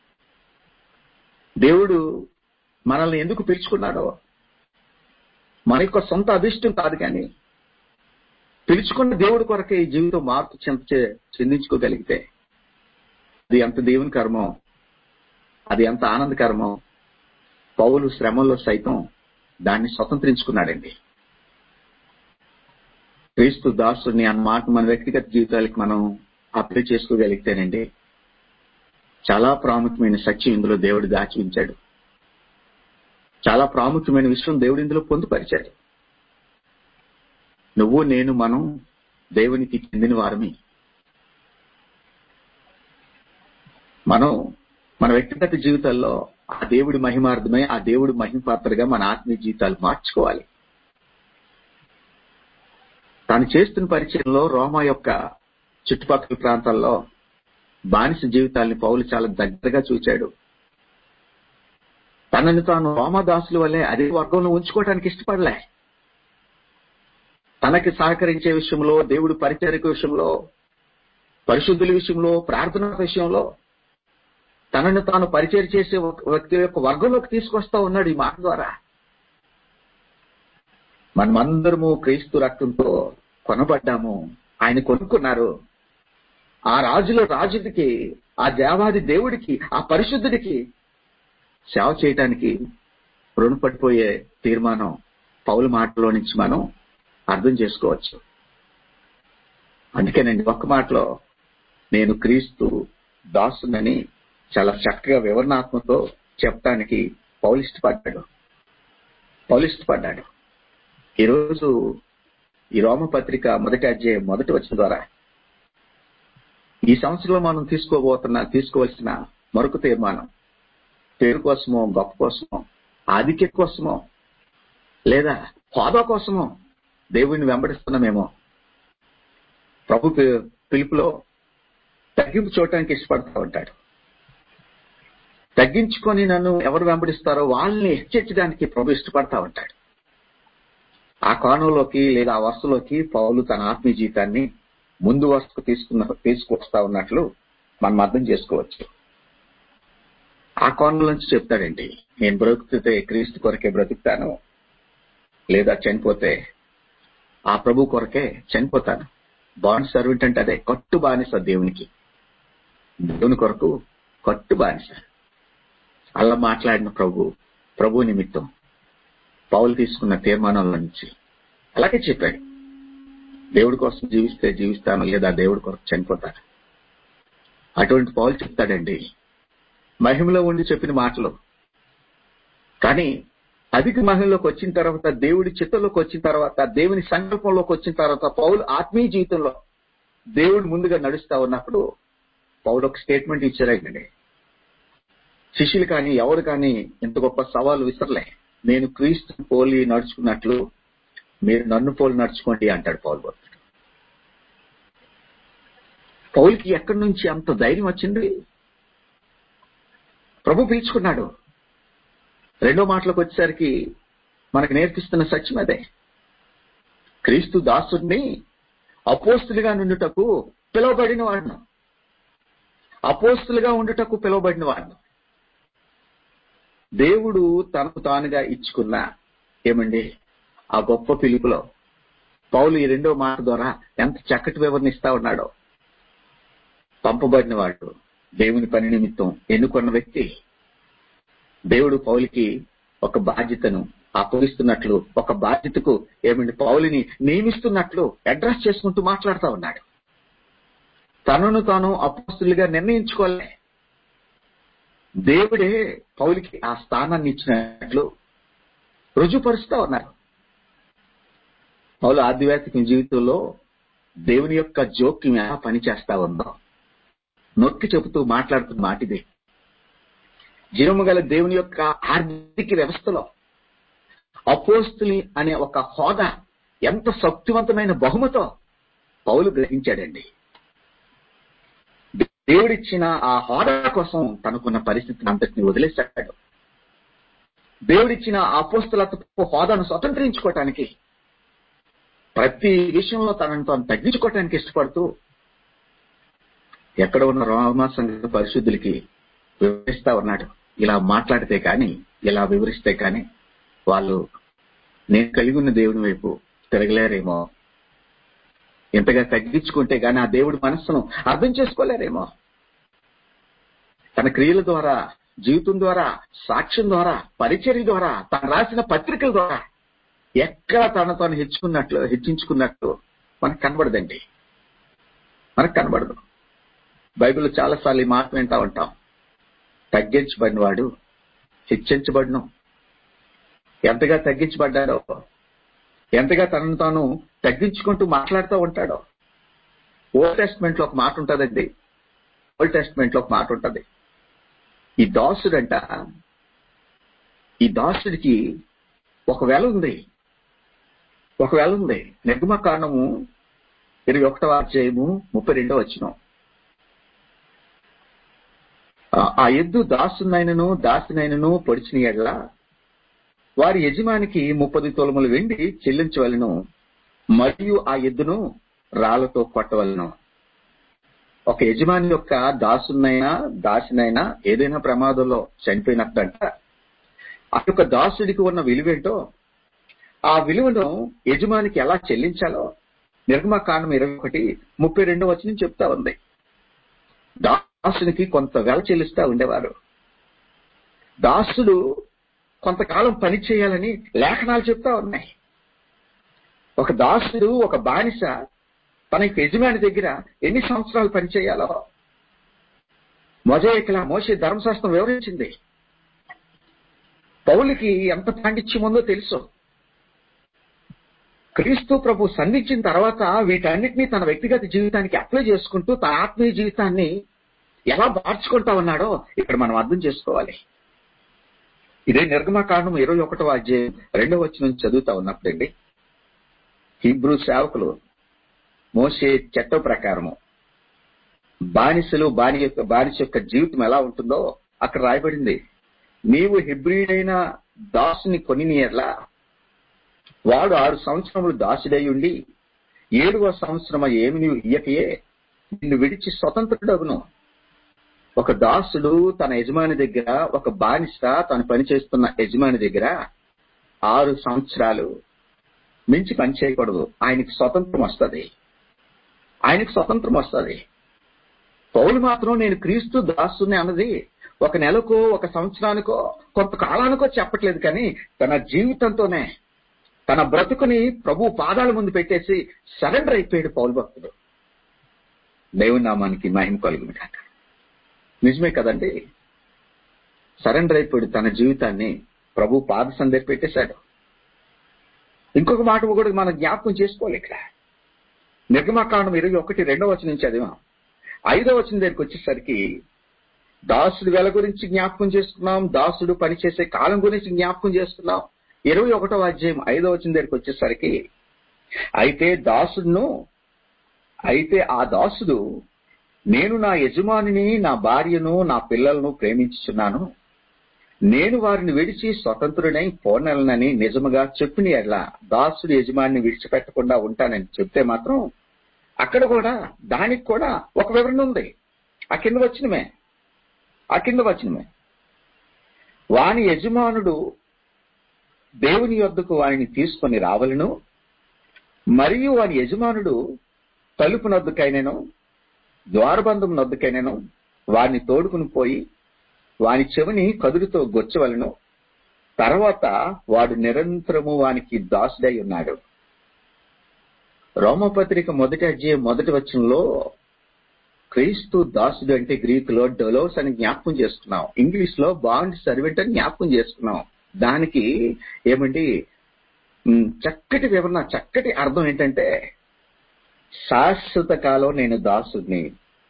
దేవుడు మనల్ని ఎందుకు పిలుచుకున్నాడో మన యొక్క సొంత అభిష్టం కాదు, కానీ పిలుచుకున్న దేవుడి కొరకే ఈ జీవితం మార్పు చెంద చెందించుకోగలిగితే అది ఎంత దేవుని కర్మో, అది ఎంత ఆనందకరమో. పౌలు శ్రమల్లో సైతం దాన్ని స్వతంత్రించుకున్నాడండి. క్రీస్తు దాసుని అన్నమాట మన వ్యక్తిగత జీవితాలకు మనం అప్లై చేసుకోగలిగితేనండి చాలా ప్రాముఖ్యమైన సత్యం ఇందులో దేవుడు దాచి ఉంచాడు. చాలా ప్రాముఖ్యమైన విషయం దేవుడు ఇందులో పొందుపరిచాడు. నువ్వు నేను మనం దేవునికి చెందిన వారమే. మనం మన వ్యక్తిగత జీవితాల్లో ఆ దేవుడి మహిమార్థమై, ఆ దేవుడి మహిమపాత్రగా మన ఆత్మీయ జీవితాలు మార్చుకోవాలి. తాను చేస్తున్న పరిచయంలో రోమా యొక్క చుట్టుపక్కల ప్రాంతాల్లో బానిస జీవితాల్ని పౌలు చాలా దగ్గరగా చూచాడు. తనని తాను రోమదాసుల వల్లే అదే వర్గంలో ఉంచుకోవడానికి ఇష్టపడలే. తనకి సహకరించే విషయంలో, దేవుడి పరిచర్య విషయంలో, పరిశుద్ధుల విషయంలో, ప్రార్థన విషయంలో తనను తాను పరిచయం చేసే వ్యక్తి యొక్క వర్గంలోకి తీసుకొస్తా ఉన్నాడు ఈ మాట ద్వారా. మనమందరము క్రీస్తు రక్తంతో కొనబడ్డాము. ఆయన కొనుక్కున్నారు. ఆ రాజుల రాజుడికి, ఆ దేవాది దేవుడికి, ఆ పరిశుద్ధుడికి సేవ చేయటానికి రుణపడిపోయే తీర్మానం పౌలు మాటలో నుంచి మనం అర్థం చేసుకోవచ్చు. అందుకేనండి ఒక్క మాటలో నేను క్రీస్తు దాసునని చాలా చక్కగా వివరణాత్మతో చెప్పడానికి పౌలు ఇష్టపడ్డాడు. పౌలు ఇష్టపడ్డాడు. ఈరోజు ఈ రోమ పత్రిక మొదటి అధ్యాయం మొదటి వచనం ద్వారా ఈ సంవత్సరంలో మనం తీసుకోబోతున్న తీసుకోవాల్సిన మరొక తీర్మానం పేరు కోసమో, గొప్ప కోసమో, ఆధిక్యత కోసమో, లేదా హోదా కోసమో దేవుడిని వెంబడిస్తున్నామేమో. ప్రభు పిలుపులో తగ్గింపు చూడటానికి ఇష్టపడతా ఉంటాడు. తగ్గించుకొని నన్ను ఎవరు వెంబడిస్తారో వాళ్ళని హెచ్చరించడానికి ప్రభు ఇష్టపడతా ఉంటాడు. ఆ కోణంలోకి లేదా ఆ వరుసలోకి పౌలు తన ఆత్మీయ జీవితాన్ని ముందు వరుసకు తీసుకున్న తీసుకొస్తా ఉన్నట్లు మనం అర్థం చేసుకోవచ్చు. ఆ కోణం నుంచి చెప్తాడండి, నేను బ్రతుకుతే క్రీస్తు కొరకే బ్రతుకుతాను, లేదా చనిపోతే ఆ ప్రభు కొరకే చనిపోతాను. బాండ్ సర్వెంట్ అంటే అదే, కట్టు బానిస దేవునికి, దేవుని కొరకు కట్టు బానిస. అలా మాట్లాడిన ప్రభు ప్రభు నిమిత్తం పౌలు తీసుకున్న తీర్మానాల నుంచి అలాగే చెప్పాడు. దేవుడి కోసం జీవిస్తే జీవిస్తాను, లేదా దేవుడి కొరకు చనిపోతాను. అటువంటి పౌలు చెప్తాడండి మహిమలో ఉండి చెప్పిన మాటలు. కానీ అధిక మహిమలోకి వచ్చిన తర్వాత, దేవుడి చిత్తంలోకి వచ్చిన తర్వాత, దేవుని సంకల్పంలోకి వచ్చిన తర్వాత, పౌలు ఆత్మీయ జీవితంలో దేవుడు ముందుగా నడుస్తా ఉన్నప్పుడు పౌలు ఒక స్టేట్మెంట్ ఇచ్చారండి. శిష్యులు కానీ ఎవరు కానీ ఇంత గొప్ప సవాలు విసరలే. నేను క్రీస్తు పోలి నడుచుకున్నట్లు మీరు నన్ను పోలి నడుచుకోండి అంటాడు పౌలు భక్తుడు. పౌలుకి ఎక్కడి నుంచి అంత ధైర్యం వచ్చింది? ప్రభు పిలుచుకున్నాడు. రెండో మాటలకు వచ్చేసరికి మనకు నేర్పిస్తున్న సత్యం అదే. క్రీస్తు దాసుడిని అపోస్తులుగా నుండుటకు పిలువబడిన వాడును. అపోస్తులుగా ఉండుటకు పిలువబడిన వాడును. దేవుడు తనకు తానుగా ఇచ్చుకున్న ఏమండి ఆ గొప్ప పిలుపులో పౌలు ఈ రెండో మాట ద్వారా ఎంత చక్కటి వివరణ ఇస్తా ఉన్నాడో. పంపబడిన వాడు, దేవుని పని నిమిత్తం ఎన్నుకున్న వ్యక్తి. దేవుడు పౌలుకి ఒక బాధ్యతను, అప్పగిస్తున్నట్లు, ఒక బాధ్యతకు ఏమండి పౌలుని నియమిస్తున్నట్లు అడ్రస్ చేసుకుంటూ మాట్లాడుతూ ఉన్నాడు. తనను తాను అపోస్తలుగా నిర్ణయించుకోలే, దేవుడే పౌలుకి ఆ స్థానాన్ని ఇచ్చినట్లు రుజుపరుస్తూ ఉన్నారు. పౌలు ఆధ్యాత్మిక జీవితంలో దేవుని యొక్క జోక్యం ఎలా పనిచేస్తా ఉందో నొక్కి చెబుతూ మాట్లాడుతున్న మాటిదే. జీవము గల దేవుని యొక్క ఆర్థిక వ్యవస్థలో అపోస్తులు అనే ఒక హోదా ఎంత శక్తివంతమైన బహుమతో పౌలు గ్రహించాడండి. దేవుడిచ్చిన ఆ హోదా కోసం తనకున్న పరిస్థితిని అంతటిని వదిలేశాడు. దేవుడిచ్చిన అపోస్తలత్వపు హోదాను స్వతంత్రించుకోవటానికి, ప్రతి విషయంలో తనను తాను తగ్గించుకోవటానికి ఇష్టపడుతూ ఎక్కడ ఉన్న రోమా సంఘ పరిశుద్ధులకి వివరిస్తా ఉన్నాడు. ఇలా మాట్లాడితే కానీ, ఇలా వివరిస్తే కానీ వాళ్ళు నేను కలిగి ఉన్న దేవుని వైపు తిరగలేరేమో, ఇంతగా తగ్గించుకుంటే గాని ఆ దేవుడి మనస్సును అర్థం చేసుకోలేరేమో. తన క్రియల ద్వారా, జీవితం ద్వారా, సాక్ష్యం ద్వారా, పరిచర్య ద్వారా, తను రాసిన పత్రికల ద్వారా ఎక్కడ తన తాను హెచ్చుకున్నట్లు హెచ్చించుకున్నట్లు మనకు కనబడదండి, మనకు కనబడదు. బైబిల్లో చాలాసార్లు ఈ మాట వింటా ఉంటాం, తగ్గించబడిన వాడు హెచ్చించబడును. ఎంతగా తగ్గించబడ్డాడో, ఎంతగా తనను తాను తగ్గించుకుంటూ మాట్లాడుతూ ఉంటాడో. ఓల్డ్ టెస్ట్మెంట్ లో ఒక మాట ఉంటుందండి, ఓల్డ్ టెస్ట్మెంట్ లో ఒక మాట ఉంటుంది. ఈ దాసుడంట, ఈ దాసుడికి ఒక వేళ ఉంది, ఒక వేళ ఉంది. నిర్గమకాండము ఇరవై ఒకటవ అధ్యాయము ముప్పై రెండో వచనం. ఆ ఎద్దు దాసునైనను దాసినైనను పొడిచిన ఎడల వారి యజమానికి ముప్పది తొలములు వెండి చెల్లించవలను, మరియు ఆ ఎద్దును రాళ్లతో కొట్టవలను. ఒక యజమాని యొక్క దాసునైనా దాసినైనా ఏదైనా ప్రమాదంలో చనిపోయినట్టంట, ఆ యొక్క దాసుడికి ఉన్న విలువేంటో, ఆ విలువను యజమానికి ఎలా చెల్లించాలో నిర్గమకాండం ఇరవై ఒకటి ముప్పై రెండో వచనం చెప్తా ఉంది. దాసునికి కొంత వెల చెల్లిస్తా ఉండేవారు. దాసుడు కొంతకాలం పని చేయాలని లేఖనాలు చెప్తా ఉన్నాయి. ఒక దాసుడు, ఒక బానిస తన యజమాని దగ్గర ఎన్ని సంవత్సరాలు పని చేయాలో మోజేయకుల మోషే ధర్మశాస్త్రం వివరించింది. పౌలుకి ఎంత పాండిత్యం ఉందో తెలుసు. క్రీస్తు ప్రభు సంధించిన తర్వాత వీటన్నిటినీ తన వ్యక్తిగత జీవితానికి అప్లై చేసుకుంటూ తన ఆత్మీయ జీవితాన్ని ఎలా మార్చుకుంటా ఉన్నాడో ఇక్కడ మనం అర్థం చేసుకోవాలి. ఇదే నిర్గమకాండం ఇరవై ఒకటవ అధ్యాయం రెండవ వచనం చదువుతా ఉన్నప్పుడండి, హీబ్రూ సేవకులు మోషే చట్టం ప్రకారము బానిసలు బాని యొక్క బానిస యొక్క జీవితం ఎలా ఉంటుందో అక్కడ రాయబడింది. నీవు హెబ్రీడైన దాసుని కొని ఎట్లా, వాడు ఆరు సంవత్సరములు దాసుడై ఉండి ఏడవ సంవత్సరం ఏమి నీవు ఇయ్యకయే నిన్ను విడిచి స్వతంత్రుడగును. ఒక దాసుడు తన యజమాని దగ్గర, ఒక బానిస తను పనిచేస్తున్న యజమాని దగ్గర ఆరు సంవత్సరాలు మించి పని చేయకూడదు. ఆయనకి స్వతంత్రం వస్తుంది, ఆయనకి స్వతంత్రం వస్తుంది. పౌలు మాత్రం నేను క్రీస్తు దాసుని అన్నది ఒక నెలకో ఒక సంవత్సరానికో కొంతకాలానికో చెప్పట్లేదు, కానీ తన జీవితంతోనే తన బ్రతుకుని ప్రభు పాదాల ముందు పెట్టేసి సరెండర్ అయిపోయాడు పౌలు భక్తుడు. దేవుని నామానికి మహిమ కలుగును గాక. నిజమే కదండి, సరెండర్ అయిపోయాడు, తన జీవితాన్ని ప్రభు పాద సందే పెట్టేశాడు. ఇంకొక మాట కూడా మనం జ్ఞాపకం చేసుకోవాలి. ఇక్కడ నిర్గమకాండం ఇరవై ఒకటి రెండో వచనం నుంచి చదివాం. ఐదో వచనం దగ్గరికి వచ్చేసరికి దాసుడు వెల గురించి జ్ఞాపకం చేసుకున్నాం, దాసుడు పనిచేసే కాలం గురించి జ్ఞాపకం చేసుకున్నాం. ఇరవై ఒకటో అధ్యాయం ఐదో వచనం దగ్గరికి వచ్చేసరికి అయితే దాసుడును అయితే ఆ దాసుడు నేను నా యజమానిని, నా భార్యను, నా పిల్లలను ప్రేమించుచున్నాను, నేను వారిని విడిచి స్వతంత్రుడై పోనెలనని నిజముగా చెప్పిన ఎడ్లా దాసుడు యజమానిని విడిచిపెట్టకుండా ఉంటానని చెప్తే మాత్రం అక్కడ కూడా దానికి కూడా ఒక వివరణ ఉంది. ఆ కింద వచ్చినమే ఆ కింద వచ్చినమే వాని యజమానుడు దేవుని యొద్దకు వారిని తీసుకొని రావలను, మరియు వాని యజమానుడు తలుపు నొద్దకైనను ద్వారబంధం నొద్దకైనను వారిని తోడుకుని పోయి వాని చెవిని కదురుతో గొచ్చవలను, తర్వాత వాడు నిరంతరము వానికి దాసుడై ఉన్నాడు. రోమపత్రిక మొదటి అధ్యాయం మొదటి వచనంలో క్రీస్తు దాసుడు అంటే గ్రీకులో డొలోస్ అని జ్ఞాపకం చేసుకున్నాం, ఇంగ్లీష్ లో బాండ్ సర్వెంట్ అని జ్ఞాపకం చేసుకున్నాం. దానికి ఏమండి చక్కటి వివరణ, చక్కటి అర్థం ఏంటంటే, శాశ్వత కాలం నేను దాసుడిని,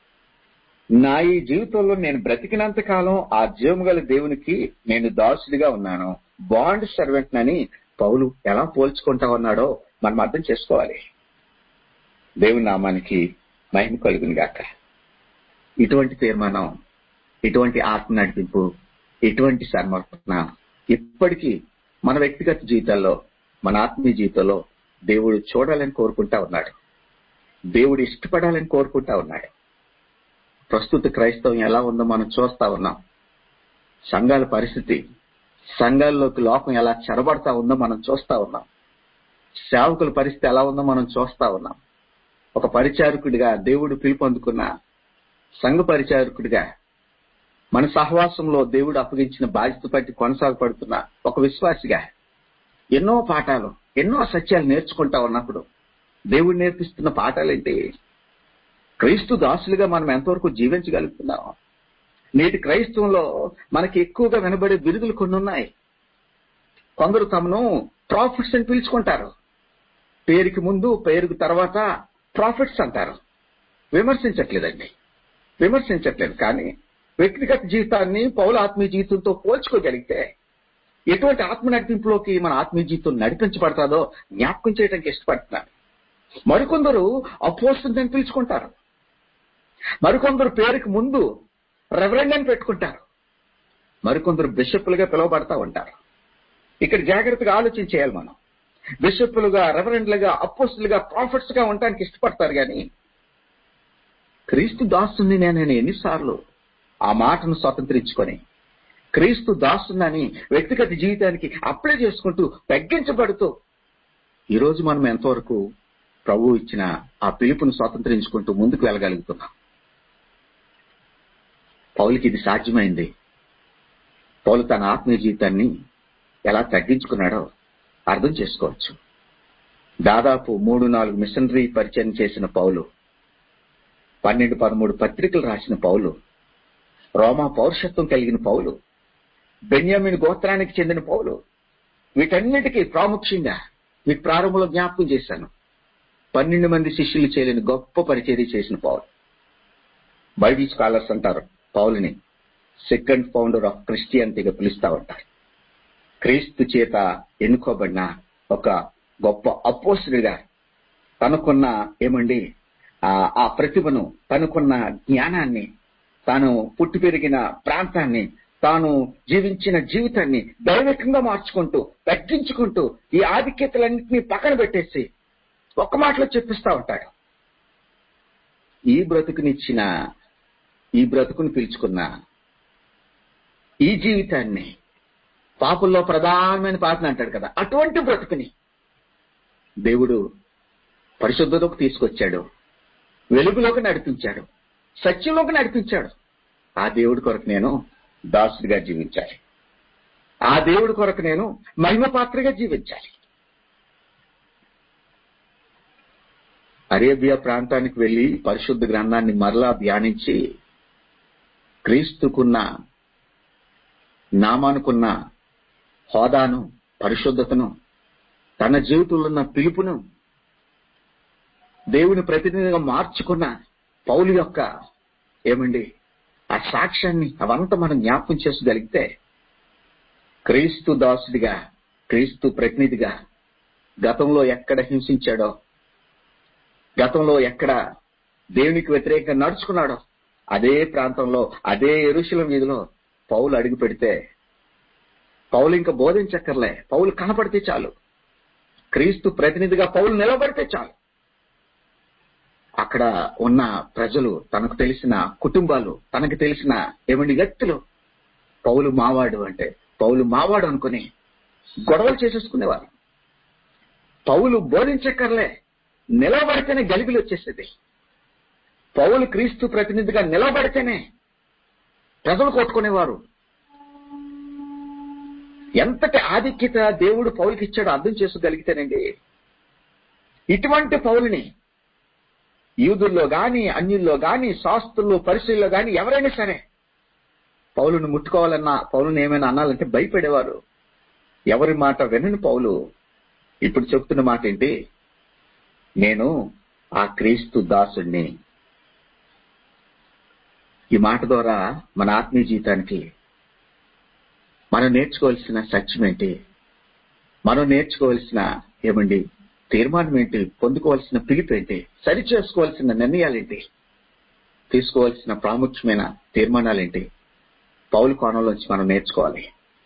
నా ఈ జీవితంలో నేను బ్రతికినంత కాలం ఆ జీవము గల దేవునికి నేను దాసుడిగా ఉన్నాను, బాండ్ సర్వెంట్ అని పౌలు ఎలా పోల్చుకుంటా ఉన్నాడో మనం అర్థం చేసుకోవాలి. దేవుని నామానికి మహిమ కలుగును గాక. ఇటువంటి తీర్మానం, ఇటువంటి ఆత్మ నడిపింపు, ఇటువంటి సమర్పణ ఇప్పటికీ మన వ్యక్తిగత జీవితాల్లో, మన ఆత్మీయ జీవితంలో దేవుడు చూడాలని కోరుకుంటా ఉన్నాడు, దేవుడు ఇష్టపడాలని కోరుకుంటా ఉన్నాడు. ప్రస్తుత క్రైస్తవం ఎలా ఉందో మనం చూస్తా ఉన్నాం. సంఘాల పరిస్థితి, సంఘాల్లోకి లోకం ఎలా చెరబడతా ఉందో మనం చూస్తా ఉన్నాం. సేవకుల పరిస్థితి ఎలా ఉందో మనం చూస్తా ఉన్నాం. ఒక పరిచారకుడిగా దేవుడు పిలుపొందుకున్న సంఘ పరిచారకుడిగా మన సహవాసంలో దేవుడు అప్పగించిన బాధ్యత పట్టి కొనసాగపడుతున్న ఒక విశ్వాసిగా ఎన్నో పాఠాలు, ఎన్నో సత్యాలు నేర్చుకుంటా ఉన్నప్పుడు దేవుడు నేర్పిస్తున్న పాఠాలేంటి? క్రీస్తు దాసులుగా మనం ఎంతవరకు జీవించగలుగుతున్నాం? నేటి క్రైస్తవంలో మనకి ఎక్కువగా వినబడే బిరుదులు కొన్ని ఉన్నాయి. కొందరు తమను ప్రాఫిట్స్ అని పిలుచుకుంటారు. పేరుకి ముందు పేరుకు తర్వాత ప్రాఫిట్స్ అంటారు. విమర్శించట్లేదండి, విమర్శించట్లేదు. కానీ వ్యక్తిగత జీవితాన్ని పౌల ఆత్మీయ జీవితంతో పోల్చుకోగలిగితే ఎటువంటి ఆత్మ నడిపింపులోకి మన ఆత్మీయ జీవితం నడిపించబడతాదో జ్ఞాపకం చేయడానికి ఇష్టపడుతున్నాను. మరికొందరు అపోస్తలులు అని పిలుచుకుంటారు, మరికొందరు పేరుకి ముందు రెవరెండ్ అని పెట్టుకుంటారు, మరికొందరు బిషప్పులుగా పిలువబడతా ఉంటారు. ఇక్కడ జాగ్రత్తగా ఆలోచించేయాలి మనం. బిషప్పులుగా, రెవరెండ్లుగా, అపోస్తలుగా, ప్రాఫిట్స్ గా ఉండటానికి ఇష్టపడతారు. కానీ క్రీస్తు దాసుని నేను ఎన్నిసార్లు ఆ మాటను స్వతంత్రించుకొని క్రీస్తు దాసుని వ్యక్తిగత జీవితానికి అప్లై చేసుకుంటూ తగ్గించబడుతూ ఈరోజు మనం ఎంతవరకు ప్రభువు ఇచ్చిన ఆ పిలుపును స్వతంత్రించుకుంటూ ముందుకు వెళ్ళగలుగుతున్నాం? పౌలుకి ఇది సాధ్యమైంది. పౌలు తన ఆత్మీయ జీవితాన్ని ఎలా తగ్గించుకున్నాడో అర్థం చేసుకోవచ్చు. దాదాపు మూడు నాలుగు మిషనరీ పరిచయం చేసిన పౌలు, పన్నెండు పదమూడు పత్రికలు రాసిన పౌలు, రోమా పౌరుషత్వం కలిగిన పౌలు, బెన్యామీను గోత్రానికి చెందిన పౌలు, వీటన్నిటికీ ప్రాముఖ్యంగా మీకు ప్రారంభంలో జ్ఞాపకం చేశాను, పన్నెండు మంది శిష్యులు చేయలేని గొప్ప పరిచర్య చేసిన పౌలు. బైబిల్ స్కాలర్స్ అంటారు పౌలుని సెకండ్ ఫౌండర్ ఆఫ్ క్రిస్టియానిటీగా పిలుస్తా ఉంటారు. క్రీస్తు చేత ఎన్నుకోబడిన ఒక గొప్ప అపోస్తలుడిగా తనకున్న ఏమండి ఆ ప్రతిభను, తనకున్న జ్ఞానాన్ని, తాను పుట్టి పెరిగిన ప్రాంతాన్ని, తాను జీవించిన జీవితాన్ని దైవికంగా మార్చుకుంటూ తగ్గించుకుంటూ ఈ ఆధిక్యతలన్నింటినీ పక్కన పెట్టేసి ఒక్క మాటలో చెప్పిస్తా ఉంటాడు. ఈ బ్రతుకునిచ్చిన, ఈ బ్రతుకుని పిలుచుకున్న ఈ జీవితాన్ని, పాపుల్లో ప్రధానమైన పాపని అంటాడు కదా, అటువంటి బ్రతుకుని దేవుడు పరిశుద్ధతకు తీసుకొచ్చాడు, వెలుగులోకి నడిపించాడు, సత్యంలోకి నడిపించాడు. ఆ దేవుడి కొరకు నేను దాసుడిగా జీవించాలి, ఆ దేవుడి కొరకు నేను మహిమ పాత్రగా జీవించాలి. అరేబియా ప్రాంతానికి వెళ్లి పరిశుద్ధ గ్రంథాన్ని మరలా ధ్యానించి క్రీస్తుకున్న నామానుకున్న హోదాను, పరిశుద్ధతను, తన జీవితంలో ఉన్న పిలుపును దేవుని ప్రతినిధిగా మార్చుకున్న పౌలు యొక్క ఏమండి ఆ సాక్ష్యాన్ని అవంతా మనం జ్ఞాపకం చేసుకోగలిగితే క్రీస్తు దాసుడిగా, క్రీస్తు ప్రతినిధిగా గతంలో ఎక్కడ హింసించాడో, గతంలో ఎక్కడ దేవునికి వ్యతిరేకంగా నడుచుకున్నాడో అదే ప్రాంతంలో, అదే యెరూషలేము వీధిలో పౌలు అడుగు పెడితే పౌలు ఇంకా బోధించక్కర్లే, పౌలు కనపడితే చాలు, క్రీస్తు ప్రతినిధిగా పౌలు నిలబడితే చాలు, అక్కడ ఉన్న ప్రజలు, తనకు తెలిసిన కుటుంబాలు, తనకు తెలిసిన ఏమండి వ్యక్తులు పౌలు మావాడు అంటే పౌలు మావాడు అనుకుని గొడవలు చేసేసుకునేవారు. పౌలు బోధించక్కర్లే, నిలబడితేనే గలిబిలి వచ్చేసేది. పౌలు క్రీస్తు ప్రతినిధిగా నిలబడితేనే ప్రజలు కొట్టుకునేవారు. ఎంతటి ఆధిక్యత దేవుడు పౌలుకి ఇచ్చాడో అర్థం చేసుకోగలిగితేనండి, ఇటువంటి పౌలుని యూదుల్లో గాని, అన్యుల్లో గాని, శాస్త్రుల్లో, పరిశీల్లో గాని ఎవరైనా సరే పౌలును ముట్టుకోవాలన్నా, పౌలుని ఏమైనా అనాలంటే భయపడేవారు. ఎవరి మాట వినని పౌలు ఇప్పుడు చెప్తున్న మాట ఏంటి? నేను ఆ క్రీస్తు దాసుడిని. ఈ మాట ద్వారా మన ఆత్మీయ జీవితానికి మనం నేర్చుకోవాల్సిన సత్యం ఏంటి, మనం నేర్చుకోవాల్సిన ఏమండి తీర్మానం ఏంటి, పొందుకోవాల్సిన పిలుపు ఏంటి, సరి చేసుకోవాల్సిన నిర్ణయాలేంటి, తీసుకోవాల్సిన ప్రాముఖ్యమైన తీర్మానాలేంటి పౌలు కోణంలోంచి మనం నేర్చుకోవాలి.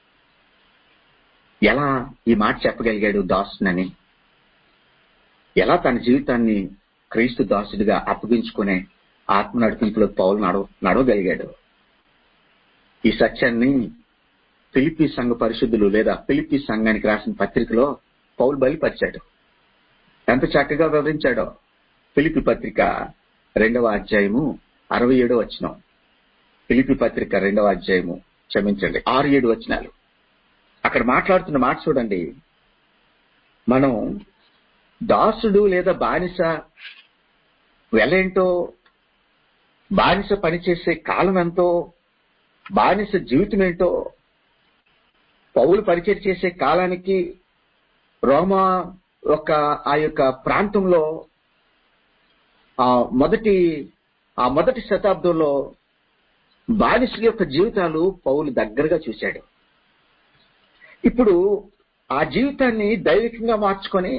ఎలా ఈ మాట చెప్పగలిగాడు దాసునని, ఎలా తన జీవితాన్ని క్రీస్తు దాసుడిగా అప్పగించుకునే ఆత్మ నడిపింపులో పౌలు నడవ నడవగలిగాడు. ఈ సత్యాన్ని ఫిలిప్పీ సంఘ పరిశుద్ధులు లేదా ఫిలిప్పీ సంఘానికి రాసిన పత్రికలో పౌలు బయలుపరిచాడు. ఎంత చక్కగా వివరించాడో. ఫిలిప్పీ పత్రిక రెండవ అధ్యాయము అరవై ఏడో వచనం. ఫిలిప్పీ పత్రిక రెండవ అధ్యాయము క్షమించండి ఆరు ఏడు వచనాలు. అక్కడ మాట్లాడుతున్న మాట చూడండి. మనం దాసుడు లేదా బానిస వెలేంటో, బానిస పనిచేసే కాలం ఎంతో, బానిస జీవితం ఏంటో, పౌలు పరిచయం చేసే కాలానికి రోమా ఒక ఆ యొక్క ప్రాంతంలో ఆ మొదటి ఆ మొదటి శతాబ్దంలో బానిసల యొక్క జీవితాలు పౌలు దగ్గరగా చూశాడు. ఇప్పుడు ఆ జీవితాన్ని దైవికంగా మార్చుకొని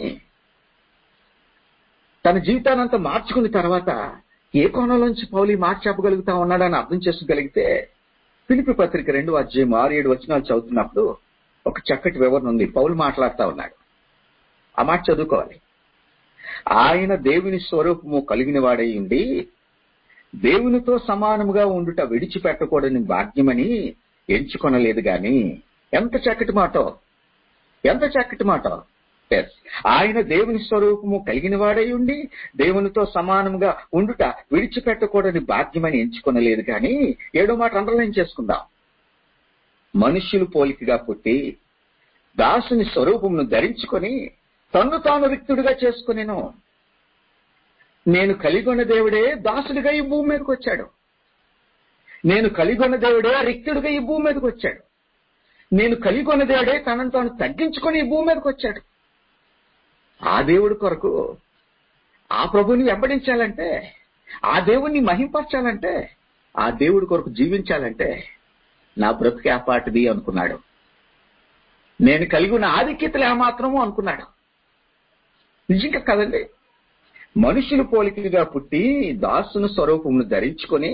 తన జీవితానంతా మార్చుకున్న తర్వాత ఏ కోణంలోంచి పౌలు ఈ మాట చెప్పగలుగుతా ఉన్నాడని అర్థం చేసుకోగలిగితే ఫిలిప్పీ పత్రిక రెండు అధ్యాయం ఆరు ఏడు వచనాలు చదువుతున్నప్పుడు ఒక చక్కటి వివరణ ఉంది. పౌలు మాట్లాడుతా ఉన్నాడు. ఆ మాట చదువుకోవాలి. ఆయన దేవుని స్వరూపము కలిగిన వాడై ఉండి దేవునితో సమానముగా ఉండుట విడిచిపెట్టకూడని భాగ్యమని ఎంచుకొనలేదు గాని. ఎంత చక్కటి మాట, ఎంత చక్కటి మాట. ఆయన దేవుని స్వరూపము కలిగిన వాడై ఉండి దేవునితో సమానంగా ఉండుట విడిచిపెట్టకూడని భాగ్యమని ఎంచుకొనలేదు కానీ. ఏడో మాట అండర్లైన్ చేసుకుందాం. మనుష్యులు పోలికగా పుట్టి దాసుని స్వరూపమును ధరించుకొని తన్ను తాను రిక్తుడిగా చేసుకునేను. నేను కలిగొన్న దేవుడే దాసుడిగా ఈ భూమి మీదకి వచ్చాడు. నేను కలిగొన్న దేవుడే రిక్తుడిగా ఈ భూమి మీదకి వచ్చాడు. నేను కలిగొన్న దేవుడే తనను తాను తగ్గించుకొని ఈ భూమి మీదకి వచ్చాడు. ఆ దేవుడి కొరకు ఆ ప్రభుని వెంబడించాలంటే, ఆ దేవుణ్ణి మహింపరచాలంటే, ఆ దేవుడి కొరకు జీవించాలంటే నా బ్రతుకు ఏపాటిది అనుకున్నాడు. నేను కలిగి ఉన్న ఆధిక్యతలు ఏమాత్రము అనుకున్నాడు. నిజంగా కదండి. మనుషులు పోలికగా పుట్టి దాసుని స్వరూపమును ధరించుకొని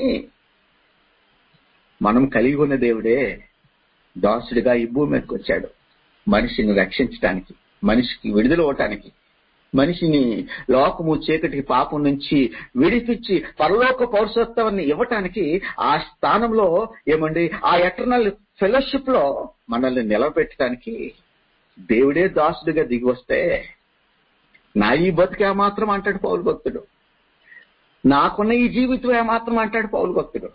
మనం కలిగి ఉన్న దేవుడే దాసుడిగా ఈ భూమి మీదకి వచ్చాడు. మనిషిని రక్షించడానికి, మనిషికి విడుదల అవటానికి, మనిషిని లోకము చీకటికి పాపం నుంచి విడిపించి పరలోక పౌరసత్వాన్ని ఇవ్వటానికి, ఆ స్థానంలో ఏమండి ఆ ఎటర్నల్ ఫెలోషిప్ లో మనల్ని నిలబెట్టడానికి దేవుడే దాసుడిగా దిగి వస్తే నా ఈ బతుకు ఏమాత్రం అంటాడు పౌలు భక్తుడు. నాకున్న ఈ జీవితం ఏమాత్రం అంటాడు పౌలు భక్తుడు.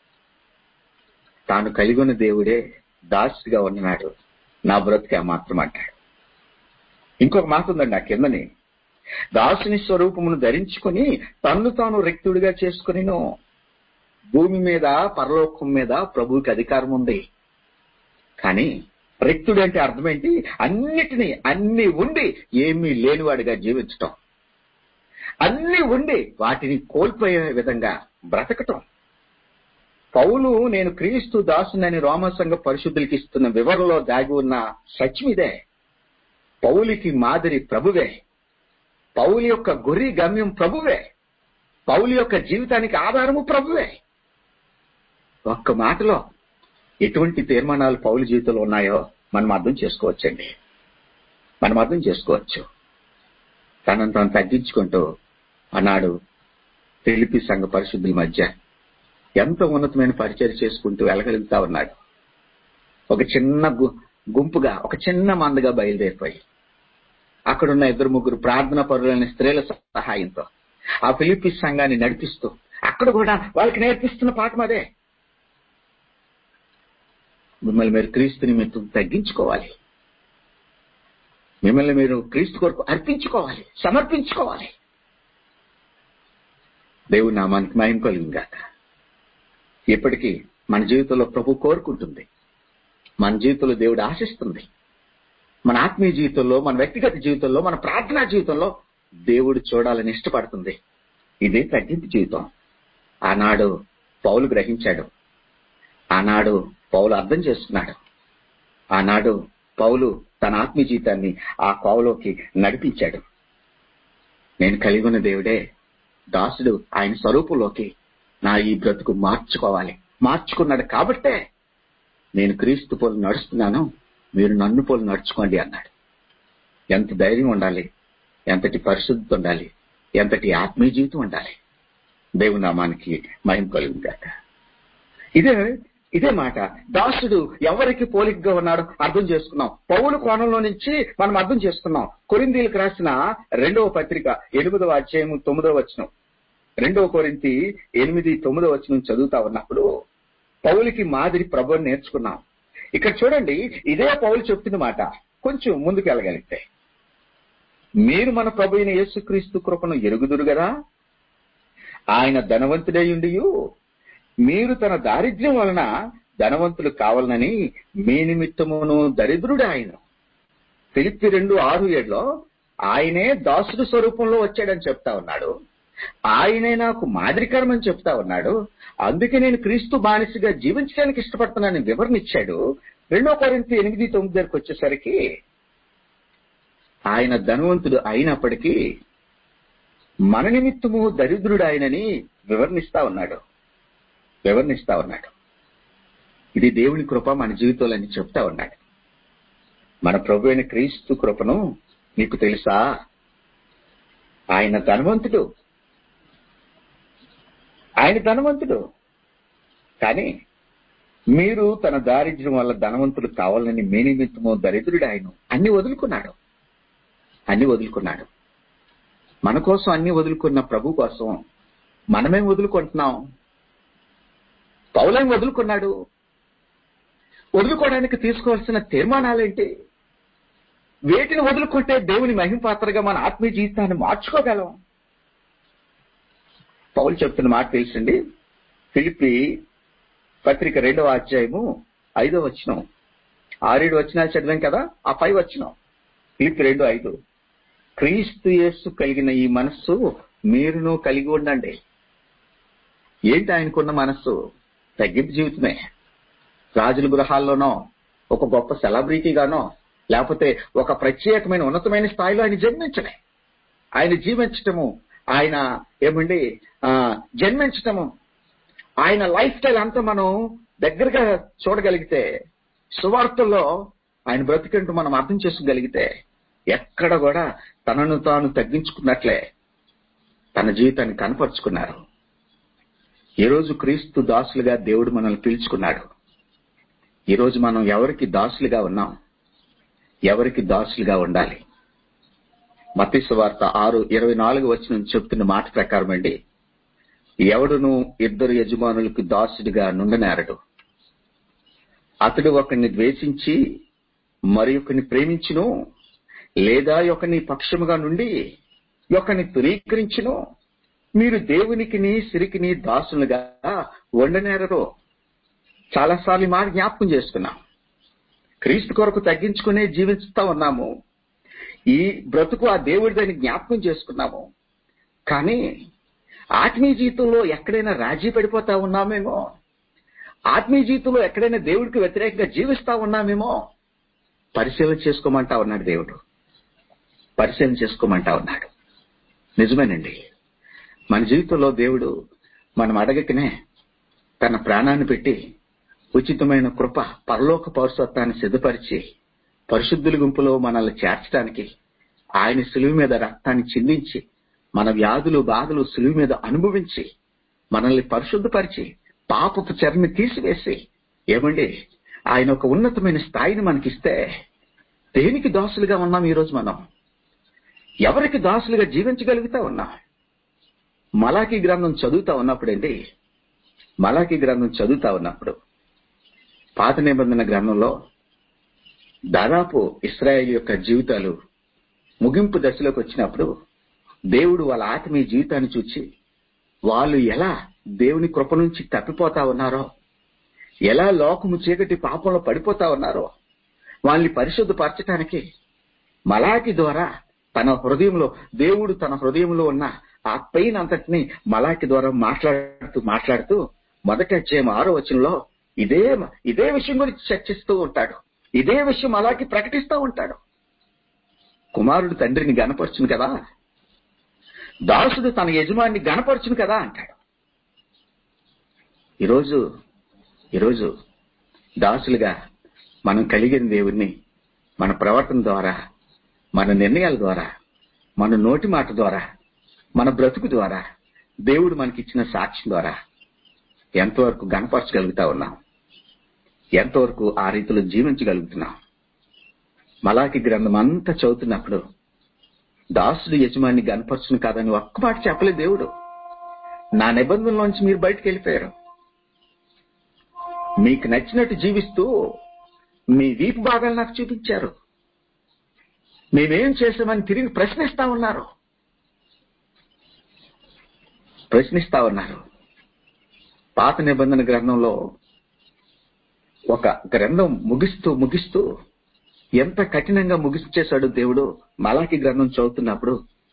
తాను కలిగి ఉన్న దేవుడే దాసుడిగా ఉన్నాడు, నా బ్రతుకు ఏమాత్రం అంటాడు. ఇంకొక మాట ఉందండి ఆ కిందని. దాసుని స్వరూపమును ధరించుకొని తన్ను తాను రిక్తుడిగా చేసుకునిను. భూమి మీద పరలోకం మీద ప్రభువుకి అధికారం ఉంది. కానీ రిక్తుడు అంటే అర్థం ఏంటి? అన్నిటినీ అన్ని ఉండి ఏమీ లేనివాడిగా జీవించటం, అన్ని ఉండి వాటిని కోల్పోయే విధంగా బ్రతకటం. పౌలు నేను క్రీస్తు దాసునని రోమా సంఘ పరిశుద్ధులకి ఇస్తున్న వివరణలో దాగి ఉన్న సత్యం ఇదే. పౌలికి మాదిరి ప్రభువే. పౌలు యొక్క గురి గమ్యం ప్రభువే. పౌలు యొక్క జీవితానికి ఆధారము ప్రభువే. ఒక్క మాటలో ఎటువంటి తీర్మానాలు పౌలు జీవితంలో ఉన్నాయో మనం అర్థం చేసుకోవచ్చండి. మనం అర్థం చేసుకోవచ్చు. తనను తాను తగ్గించుకుంటూ అన్నాడు ఫిలిప్పీ సంఘ పరిశుద్ధుల మధ్య ఎంతో ఉన్నతమైన పరిచయం చేసుకుంటూ వెళ్ళగలుగుతా ఉన్నాడు. ఒక చిన్న గుంపుగా, ఒక చిన్న మందగా బయలుదేరిపోయి అక్కడున్న ఇద్దరు ముగ్గురు ప్రార్థన పరులైన స్త్రీల సహాయంతో ఆ ఫిలిప్పీ సంఘాన్ని నడిపిస్తూ అక్కడ కూడా వాళ్ళకి నేర్పిస్తున్న పాఠం అదే. మిమ్మల్ని మీరు క్రీస్తు నిమిత్తం తగ్గించుకోవాలి. మిమ్మల్ని మీరు క్రీస్తు కొరకు అర్పించుకోవాలి, సమర్పించుకోవాలి. దేవుని నామానికి మహిమ కలుగును గాక. ఇప్పటికీ మన జీవితంలో ప్రభు కోరుకుంటుంది, మన జీవితంలో దేవుడు ఆశిస్తుంది. మన ఆత్మీయ జీవితంలో, మన వ్యక్తిగత జీవితంలో, మన ప్రార్థనా జీవితంలో దేవుడు చూడాలని ఇష్టపడుతుంది. ఇదే తగ్గింపు జీవితం. ఆనాడు పౌలు గ్రహించాడు, ఆనాడు పౌలు అర్థం చేసుకున్నాడు, ఆనాడు పౌలు తన ఆత్మీయ జీవితాన్ని ఆ కోవలోకి నడిపించాడు. నేను కలిగి ఉన్న దేవుడే దాసుడు ఆయన స్వరూపంలోకి నా ఈ బ్రతుకు మార్చుకోవాలి. మార్చుకున్నాడు కాబట్టే నేను క్రీస్తు పోలు నడుస్తున్నాను, మీరు నన్ను పోలు నడుచుకోండి అన్నాడు. ఎంత ధైర్యం ఉండాలి, ఎంతటి పరిశుద్ధత ఉండాలి, ఎంతటి ఆత్మీయ జీవితం ఉండాలి. దేవుని నామానికి మహిమ కలుగును గాక. ఇదే ఇదే మాట దాసుడు ఎవరికి పోలికగా ఉన్నాడో అర్థం చేసుకున్నాం. పౌలు కోణంలో నుంచి మనం అర్థం చేసుకున్నాం. కొరింథీయులకు రాసిన రెండవ పత్రిక ఎనిమిదవ అధ్యాయం తొమ్మిదవ వచనం, రెండవ కొరింథీ ఎనిమిది తొమ్మిదవ వచనం చదువుతా ఉన్నప్పుడు పౌలుకి మాదిరి ప్రభువుని నేర్చుకున్నాం. ఇక్కడ చూడండి, ఇదే పౌలు చెప్తున్న మాట కొంచెం ముందుకు వెళ్ళగలిగితే, మీరు మన ప్రభు అయిన యేసుక్రీస్తు కృపను ఎరుగుదురు కదా, ఆయన ధనవంతుడై ఉండియు మీరు తన దారిద్ర్యం వలన ధనవంతులు కావాలని మీ నిమిత్తమును దరిద్రుడు ఆయన. ఫిలిప్పీ రెండు ఆరు ఏడులో ఆయనే దాసుడు స్వరూపంలో వచ్చాడని చెప్తా ఉన్నాడు, ఆయనే నాకు మాదిరికరమని చెప్తా ఉన్నాడు. అందుకే నేను క్రీస్తు బానిసగా జీవించడానికి ఇష్టపడుతున్నానని వివరణ ఇచ్చాడు. రెండో కొరింథీ ఎనిమిది తొమ్మిది దగ్గరకు వచ్చేసరికి ఆయన ధనవంతుడు అయినప్పటికీ మన నిమిత్తము దరిద్రుడు ఆయనని వివరణిస్తా ఉన్నాడు వివరణిస్తా ఉన్నాడు ఇది దేవుని కృప మన జీవితాలని చెప్తా ఉన్నాడు. మన ప్రభు అయిన క్రీస్తు కృపను నీకు తెలుసా? ఆయన ధనవంతుడు, ఆయన ధనవంతుడు కానీ మీరు తన దారిద్ర్యం వల్ల ధనవంతులు కావాలని మీ నిమిత్తము దరిద్రుడు ఆయన. అన్ని వదులుకున్నాడు అన్ని వదులుకున్నాడు మన కోసం అన్ని వదులుకున్న ప్రభు కోసం మనమేం వదులుకుంటున్నాం? పౌలేం వదులుకున్నాడు? వదులుకోవడానికి తీసుకోవాల్సిన తీర్మానాలేంటి? వేటిని వదులుకుంటే దేవుని మహిమపాత్రగా మన ఆత్మీయ జీవితాన్ని మార్చుకోగలం? పౌలు చెప్తున్న మాట తెలుసండి. ఫిలిప్పీ పత్రిక రెండవ అధ్యాయము ఐదో వచనం, ఆరేడు వచనాలు చదివాం కదా, ఆ పై వచనం ఫిలిప్పీ రెండు ఐదు, క్రీస్తు యేసు కలిగిన ఈ మనస్సు మీరును కలిగి ఉండండి. ఏంటి ఆయనకున్న మనస్సు? తగ్గింపు జీవితమే. రాజుల గృహాల్లోనో ఒక గొప్ప సెలబ్రిటీగానో లేకపోతే ఒక ప్రత్యేకమైన ఉన్నతమైన స్థాయిలో ఆయన జన్మించలే. ఆయన జీవించటము, ఆయన ఏమండి జన్మించటము, ఆయన లైఫ్ స్టైల్ అంతా మనం దగ్గరగా చూడగలిగితే, సువార్తల్లో ఆయన బ్రతికంటూ మనం అర్థం చేసుకోగలిగితే ఎక్కడ కూడా తనను తాను తగ్గించుకున్నట్లే తన జీవితాన్ని కనపరుచుకున్నారు. ఈరోజు క్రీస్తు దాసులుగా దేవుడు మనల్ని పిలుచుకున్నాడు. ఈరోజు మనం ఎవరికి దాసులుగా ఉన్నాం? ఎవరికి దాసులుగా ఉండాలి? మత్తయి సువార్త ఆరు ఇరవై నాలుగు వచనం చెప్తున్న మాట ప్రకారం అండి, ఎవడును ఇద్దరు యజమానులకు దాసుడిగా నుండనేరడు. అతడు ఒకరిని ద్వేషించి మరి ఒకరిని ప్రేమించును, లేదా ఒకరిని పక్షముగా నుండి ఒకరిని తురీకరించును. మీరు దేవునికిని సిరికిని దాసులుగా ఉండనేరరు. చాలాసార్లు మాట జ్ఞాపకం చేసుకున్నాం. క్రీస్తు కొరకు తగ్గించుకునే జీవిస్తూ ఉన్నాము. ఈ బ్రతుకు ఆ దేవుడిదని జ్ఞాపకం చేసుకున్నాము. కానీ ఆత్మీయ జీవితంలో ఎక్కడైనా రాజీ పడిపోతా ఉన్నామేమో, ఆత్మీయ జీవితంలో ఎక్కడైనా దేవుడికి వ్యతిరేకంగా జీవిస్తా ఉన్నామేమో పరిశీలన చేసుకోమంటా ఉన్నాడు దేవుడు. పరిశీలన చేసుకోమంటా ఉన్నాడు. నిజమేనండి, మన జీవితంలో దేవుడు మనం అడగకనే తన ప్రాణాన్ని పెట్టి ఉచితమైన కృప పరలోక పౌరసత్వాన్ని సిద్ధపరిచి పరిశుద్ధుల గుంపులో మనల్ని చేర్చడానికి ఆయన సులువు మీద రక్తాన్ని చిందించి మన వ్యాధులు బాధలు సులువు మీద అనుభవించి మనల్ని పరిశుద్ధపరిచి పాపపు చెరని తీసివేసి ఏమండి ఆయన ఒక ఉన్నతమైన స్థాయిని మనకిస్తే దేనికి దాసులుగా ఉన్నాం? ఈరోజు మనం ఎవరికి దాసులుగా జీవించగలుగుతా ఉన్నాం? మలాకీ గ్రంథం చదువుతా ఉన్నప్పుడండి, మలాకీ గ్రంథం చదువుతా ఉన్నప్పుడు పాత నిబంధన గ్రంథంలో దాదాపు ఇశ్రాయేలు యొక్క జీవితాలు ముగింపు దశలోకి వచ్చినప్పుడు దేవుడు వాళ్ళ ఆత్మీయ జీవితాన్ని చూచి వాళ్ళు ఎలా దేవుని కృప నుంచి తప్పిపోతా ఉన్నారో, ఎలా లోకము చీకటి పాపంలో పడిపోతా ఉన్నారో వాళ్ళని పరిశుద్ధపరచడానికి మలాకి ద్వారా తన హృదయంలో దేవుడు తన హృదయంలో ఉన్న ఆ పెయిన్ అంతటిని మలాకి ద్వారా మాట్లాడుతూ మాట్లాడుతూ మొదటి అధ్యాయం ఆరో వచనంలో ఇదే ఇదే విషయం గురించి చర్చిస్తూ ఉంటాడు. ఇదే విషయం మలాకి ప్రకటిస్తూ ఉంటాడు. కుమారుడు తండ్రిని గనపరచును కదా, దాసుడు తన యజమాని గనపరచును కదా అంటాడు. ఈరోజు ఈరోజు దాసులుగా మనం కలిగిన దేవుణ్ణి మన ప్రవర్తన ద్వారా, మన నిర్ణయాల ద్వారా, మన నోటి మాట ద్వారా, మన బ్రతుకు ద్వారా, దేవుడు మనకిచ్చిన సాక్ష్యం ద్వారా ఎంతవరకు గనపరచగలుగుతా ఉన్నాం, ఎంతవరకు ఆ రీతిలో జీవించగలుగుతున్నాం. మలాకి గ్రంథం అంతా చదువుతున్నప్పుడు దాసుడు యజమాని గనపరచును కాదని ఒక్క మాట చెప్పలేదు దేవుడు. నా నిబంధనలోంచి మీరు బయటకు వెళ్ళిపోయారు, మీకు నచ్చినట్టు జీవిస్తూ మీ వీపు భాగాలు నాకు చూపించారు, మేమేం చేసామని తిరిగి ప్రశ్నిస్తా ఉన్నారు ప్రశ్నిస్తా ఉన్నారు పాత నిబంధన గ్రంథంలో ఒక గ్రంథం ముగిస్తూ ముగిస్తూ ఎంత కఠినంగా ముగిచేశాడు దేవుడు. మలాకి గ్రంథం చదువుతున్నప్పుడు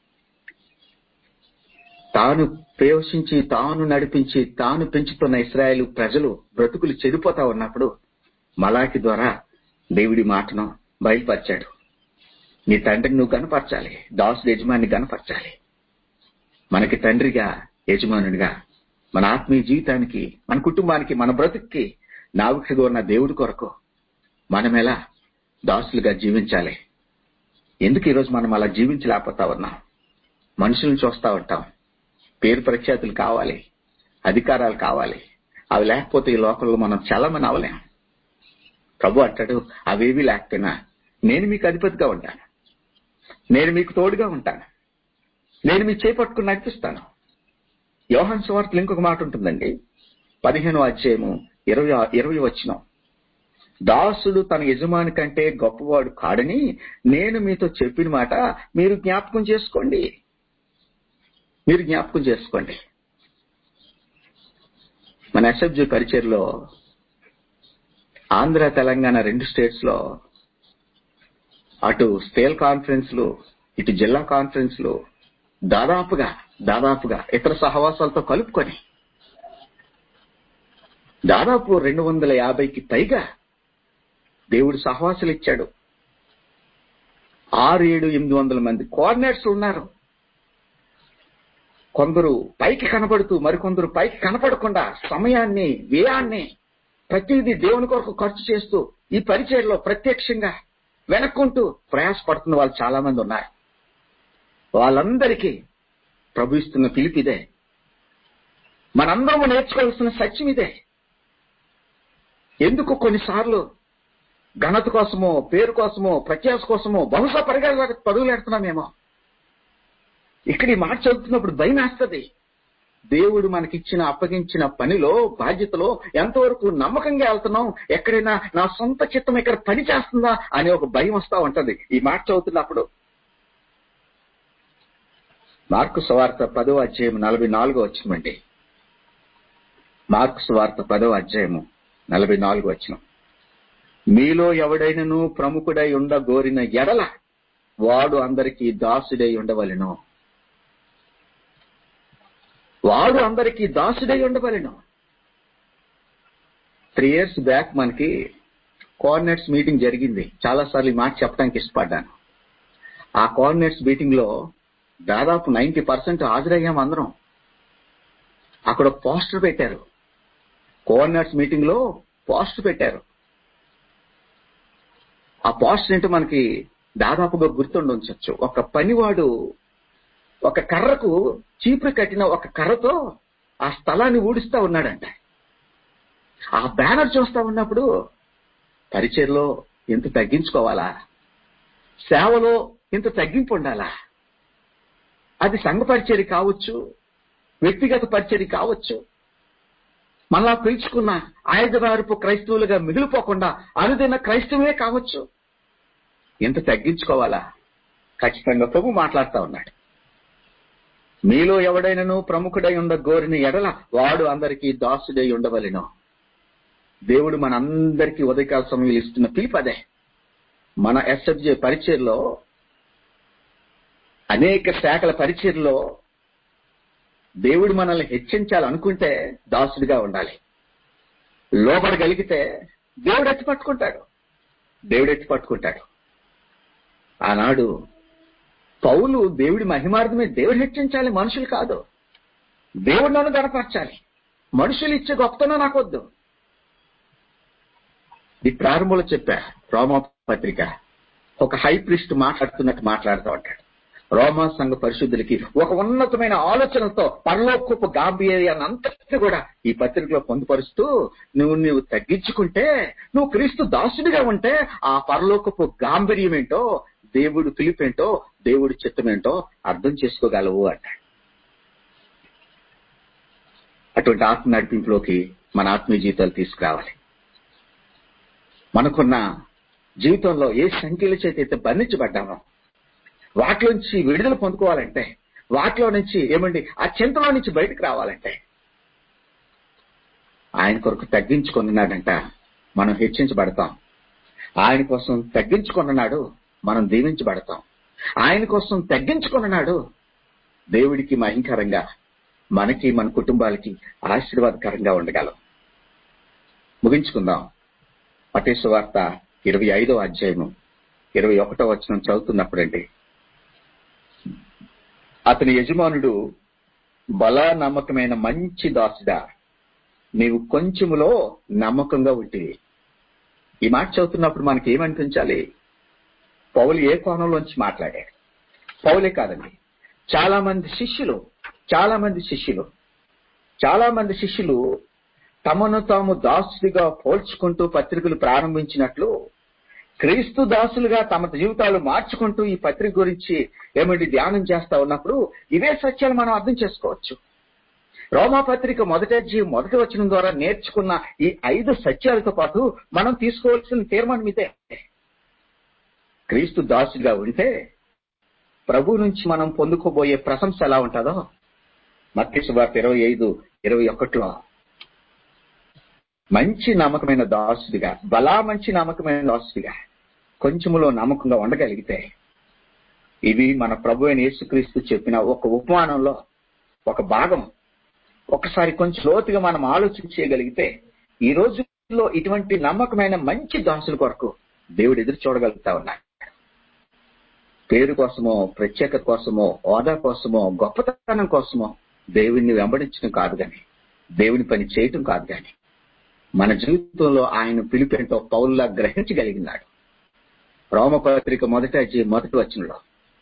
తాను పోషించి తాను నడిపించి తాను పెంచుతున్న ఇశ్రాయేలు ప్రజలు బ్రతుకులు చెడిపోతా ఉన్నప్పుడు మలాకి ద్వారా దేవుడి మాటను బయలుపరిచాడు. నీ తండ్రిని నువ్వు గనపరచాలి, దాసుడు యజమాని గనపరచాలి. మనకి తండ్రిగా, యజమానుడిగా, మన ఆత్మీయ జీవితానికి, మన కుటుంబానికి, మన బ్రతుక్కి నావికుడిగా ఉన్న దేవుడి కొరకు మనం ఎలా దాసులుగా జీవించాలి. ఎందుకు ఈరోజు మనం అలా జీవించలేకపోతా ఉన్నాం? మనుషులను చూస్తా ఉంటాం, పేరు ప్రఖ్యాతులు కావాలి, అధికారాలు కావాలి. అవి లేకపోతే ఈ లోకంలో మనం చాలా మంది అవలేం. ప్రభు అంటాడు, అవేవి లేకపోయినా నేను మీకు అధిపతిగా ఉంటాను, నేను మీకు తోడుగా ఉంటాను, నేను మీ చేపట్టుకుని నడిపిస్తాను. యోహాను సువార్తలో ఇంకొక మాట ఉంటుందండి, పదిహేనో అధ్యాయము ఇరవై ఇరవై వచనం. దాసుడు తన యజమాని కంటే గొప్పవాడు కాడని నేను మీతో చెప్పిన మాట మీరు జ్ఞాపకం చేసుకోండి మీరు జ్ఞాపకం చేసుకోండి మన ఎస్ఎఫ్జీ పరిచర్లో ఆంధ్ర తెలంగాణ రెండు స్టేట్స్ లో అటు స్టేల్ కాన్ఫరెన్స్లు ఇటు జిల్లా కాన్ఫరెన్స్లు దాదాపుగా దాదాపుగా ఇతర సహవాసాలతో కలుపుకొని దాదాపు రెండు వందల యాభైకి పైగా దేవుడు సహవాసాలు ఇచ్చాడు. ఆరు ఏడు ఎనిమిది వందల మంది కోఆర్డినేటర్స్ ఉన్నారు. కొందరు పైకి కనపడుతూ మరికొందరు పైకి కనపడకుండా సమయాన్ని, వ్యయాన్ని, ప్రతిదీ దేవుని కొరకు ఖర్చు చేస్తూ ఈ పరిచర్లో ప్రత్యక్షంగా వెనక్కుంటూ ప్రయాసపడుతున్న వాళ్ళు చాలా మంది ఉన్నారు. వాళ్ళందరికీ ప్రభు ఇస్తున్న పిలుపిదే, మనందరము నేర్చుకోవాల్సిన సత్యం ఇదే. ఎందుకు కొన్నిసార్లు ఘనత కోసమో, పేరు కోసమో, ప్రత్యాశ కోసమో బహుశా పరిగె పరుగులేడుతున్నామేమో. ఇక్కడ ఈ మాట చదువుతున్నప్పుడు భయం వేస్తుంది. దేవుడు మనకిచ్చిన అప్పగించిన పనిలో, బాధ్యతలో ఎంతవరకు నమ్మకంగా వెళ్తున్నాం, ఎక్కడైనా నా సొంత చిత్తం ఇక్కడ పని చేస్తుందా అనే ఒక భయం వస్తా ఉంటది ఈ మాట చదువుతున్నప్పుడు. మార్కు సువార్త పదో అధ్యాయం నలభై నాలుగో వచనమండి. మార్కు సువార్త పదో అధ్యాయము నలభై నాలుగో వచనం. మీలో ఎవడైనను ప్రముఖుడై ఉండ గోరిన ఎడల వాడు అందరికీ దాసుడై ఉండవలెను వాడు అందరికీ దాసుడై ఉండవలెను త్రీ ఇయర్స్ బ్యాక్ మనకి కోఆర్డినేట్స్ మీటింగ్ జరిగింది. చాలా సార్లు ఈ మాట చెప్పడానికి ఇష్టపడ్డాను. ఆ కోఆర్డినేట్స్ మీటింగ్ లో దాదాపు నైన్టీ పర్సెంట్ హాజరయ్యాం అందరం. అక్కడ పోస్టర్ పెట్టారు, కోఆర్డినేట్స్ మీటింగ్ లో పోస్టర్ పెట్టారు. ఆ పోస్టర్ ఏంటో మనకి దాదాపుగా గుర్తుండి ఉంచొచ్చు. ఒక పనివాడు ఒక కర్రకు చీపురు కట్టిన ఒక కర్రతో ఆ స్థలాన్ని ఊడిస్తా ఉన్నాడంట. ఆ బ్యానర్ చూస్తా ఉన్నప్పుడు పరిచర్లో ఇంత తగ్గించుకోవాలా, సేవలో ఇంత తగ్గింపు ఉండాలా? అది సంఘ పరిచర్య కావచ్చు, వ్యక్తిగత పరిచర్య కావచ్చు, మళ్ళా పిలుచుకున్న ఆయుధవారపు క్రైస్తవులుగా మిగిలిపోకుండా అనుదిన క్రైస్తవే కావచ్చు. ఎంత తగ్గించుకోవాలా? ఖచ్చితంగా ప్రభు మాట్లాడుతూ ఉన్నాడు. మీలో ఎవడైనాను ప్రముఖుడై ఉండ గోరిన ఎడల వాడు అందరికీ దాసుడై ఉండవలెను. దేవుడు మనందరికీ ఉదయకాల సమయంలో ఇస్తున్న పిలుపు అదే. మన ఎస్ఎఫ్జే పరిచర్లో, అనేక శాఖల పరిచర్లో దేవుడు మనల్ని హెచ్చించాలనుకుంటే దాసుడిగా ఉండాలి. లోబడగలిగితే దేవుడు ఎత్తి పట్టుకుంటాడు. దేవుడు ఎత్తి పట్టుకుంటాడు. ఆనాడు పౌలు దేవుడి మహిమార్థమే దేవుడు హెచ్చించాలి, మనుషులు కాదు. దేవుడు నన్ను గణపరచాలి, మనుషులు ఇచ్చే గొప్పతనం నాకొద్దు. ఈ ప్రారంభంలో చెప్పా, రోమా పత్రిక ఒక హై ప్రీస్ట్ మాట్లాడుతున్నట్టు మాట్లాడుతూ ఉంటాడు. రోమా సంఘ పరిశుద్ధులకి ఒక ఉన్నతమైన ఆలోచనలతో పరలోకపు గాంభీర్యాన్ని అంతటిని కూడా ఈ పత్రికలో పొందుపరుస్తూ, నువ్వు నువ్వు తగ్గించుకుంటే, నువ్వు క్రీస్తు దాసుడిగా ఉంటే ఆ పరలోకపు గాంభీర్యం ఏంటో, దేవుడు పిలుపేంటో, దేవుడి చిత్తమేంటో అర్థం చేసుకోగలవు అంటాడు. అటువంటి ఆత్మ నడిపింపులోకి మన ఆత్మీయ జీవితాలు తీసుకురావాలి. మనకున్న జీవితంలో ఏ సంఖ్యల చేత అయితే బంధించబడ్డామో వాటిలోంచి విడుదల పొందుకోవాలంటే, వాటిలో నుంచి ఏమండి ఆ చింతలో నుంచి బయటకు రావాలంటే ఆయన కొరకు తగ్గించుకున్నాడంట మనం హెచ్చించబడతాం. ఆయన కోసం తగ్గించుకున్నాడు మనం దీవించబడతాం. ఆయన కోసం తగ్గించుకున్నాడు దేవుడికి మహిమకరంగా, మనకి మన కుటుంబాలకి ఆశీర్వాదకరంగా ఉండగలం. ముగించుకుందాం. మత్తయి సువార్త ఇరవై ఐదో అధ్యాయము ఇరవై ఒకటో వచనం చదువుతున్నప్పుడండి, అతని యజమానుడు, బలా నమ్మకమైన మంచి దాసుడా, నీవు కొంచెములో నమ్మకంగా ఉంటివి. ఈ మాట చదువుతున్నప్పుడు మనకి ఏమనిపించాలి? పౌలు ఏ కోణంలోంచి మాట్లాడాడు? పౌలే కాదండి, చాలా మంది శిష్యులు చాలా మంది శిష్యులు చాలా మంది శిష్యులు తమను తాము దాసుడిగా పోల్చుకుంటూ పత్రికలు ప్రారంభించినట్లు, క్రీస్తు దాసులుగా తమ జీవితాలు మార్చుకుంటూ ఈ పత్రిక గురించి ఏమిటి ధ్యానం చేస్తా ఉన్నప్పుడు ఇవే సత్యాలు మనం అర్థం చేసుకోవచ్చు. రోమా పత్రిక మొదటి అధ్యాయం మొదటి వచనం ద్వారా నేర్చుకున్న ఈ ఐదు సత్యాలతో పాటు మనం తీసుకోవాల్సిన తీర్మానం ఇదే. క్రీస్తు దాసుడిగా ఉంటే ప్రభు నుంచి మనం పొందుకోబోయే ప్రశంస ఎలా ఉంటుందో మత్తయి సువార్త ఇరవై ఐదు ఇరవై ఒకటిలో, మంచి నమ్మకమైన దాసుడిగా, బలా మంచి నమ్మకమైన దాసుడిగా కొంచెములో నమ్మకంగా ఉండగలిగితే, ఇవి మన ప్రభు అయిన యేసుక్రీస్తు చెప్పిన ఒక ఉపమానంలో ఒక భాగం. ఒకసారి కొంచెం లోతుగా మనం ఆలోచించగలిగితే ఈ రోజుల్లో ఇటువంటి నమ్మకమైన మంచి దాసుల కొరకు దేవుడు ఎదురు చూడగలుగుతా ఉన్నాడు. పేరు కోసమో, ప్రత్యేకత కోసమో, హోదా కోసమో, గొప్పతనం కోసమో దేవుడిని వెంబడించడం కాదు గాని, దేవుని పని చేయటం కాదు గాని, మన జీవితంలో ఆయన పిలుపేంటో పౌలులా గ్రహించగలిగినాడు. రోమపత్రిక మొదటి అధ్యాయం మొదటి వచనంలో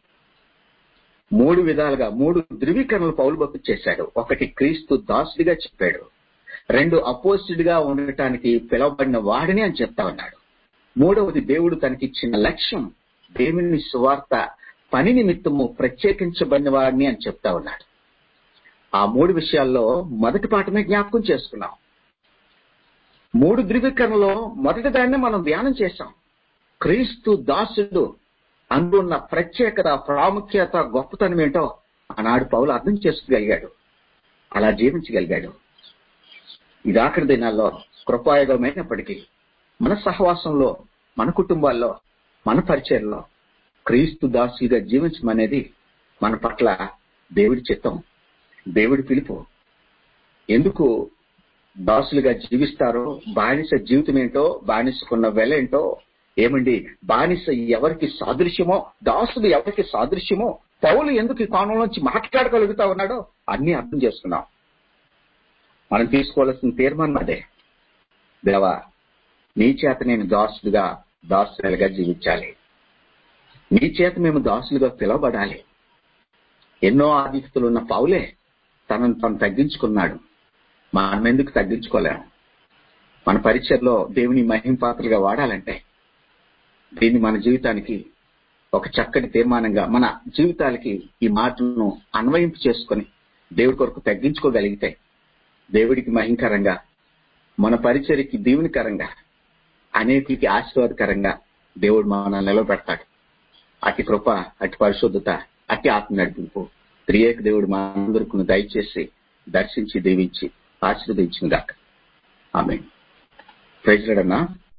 మూడు విధాలుగా మూడు ధృవీకరణలు పౌలు భక్తుడు చేశాడు. ఒకటి, క్రీస్తు దాసుడిగా చెప్పాడు. రెండు, అపోజిట్గా ఉండటానికి పిలువబడిన వాడిని అని చెప్తా ఉన్నాడు. మూడవది, దేవుడు తనకిచ్చిన లక్ష్యం, దేవుని సువార్త పని నిమిత్తము ప్రత్యేకించబడిన వాడిని అని చెప్తా ఉన్నాడు. ఆ మూడు విషయాల్లో మొదటి పాఠమే జ్ఞాపకం చేసుకున్నాం. మూడు ధృవీకరణలో మొదటి దాన్ని మనం ధ్యానం చేశాం. క్రీస్తు దాసుడు అందున్న ప్రత్యేకత, ప్రాముఖ్యత, గొప్పతనం ఏంటో ఆనాడు పౌలు అర్థం చేసుకోగలిగాడు, అలా జీవించగలిగాడు. ఇది ఆఖరి దినాల్లో కృపాయుగమైనప్పటికీ మన సహవాసంలో, మన కుటుంబాల్లో, మన పరిచయంలో క్రీస్తు దాసుడిగా జీవించమనేది మన పట్ల దేవుడి చిత్తం, దేవుడి పిలుపు. ఎందుకు దాసులుగా జీవిస్తారో, బానిస జీవితం ఏంటో, బానిసకున్న వెల ఏంటో, ఏమండి బానిస ఎవరికి సాదృశ్యమో, దాసుడు ఎవరికి సాదృశ్యమో, పౌలు ఎందుకు ఈ కోణంలోంచి మాట్లాడగలుగుతా ఉన్నాడో అన్ని అర్థం చేసుకున్నాం. మనం తీసుకోవాల్సిన తీర్మానం అదే. దేవా, నీ చేత నేను దాసుడుగా, దాసులుగా జీవించాలి. నీ చేత మేము దాసులుగా పిలువబడాలి. ఎన్నో ఆధిక్యతలు ఉన్న పౌలే తనను తను తగ్గించుకున్నాడు. మనం ఎందుకు తగ్గించుకోలేము? మన పరిచయలో దేవుని మహిమ పాత్రలుగా వాడాలంటే దీన్ని మన జీవితానికి ఒక చక్కటి తీర్మానంగా, మన జీవితాలకి ఈ మాటలను అన్వయింపు చేసుకుని దేవుడి కొరకు తగ్గించుకోగలిగితే దేవుడికి మహిమకరంగా, మన పరిచర్యకి దీవెనకరంగా, అనేకులకి ఆశీర్వాదకరంగా దేవుడు మనల్ని నిలబెడతాడు. అతి కృప, అతి పరిశుద్ధత, అతి ఆత్మ నడిపింపు త్రియేక దేవుడు మనందరికీ దయచేసి దర్శించి దీవించి ఆశీర్వదించిన గాక. ఆమేన్. ప్రైజ్ లార్డ్ అన్నా.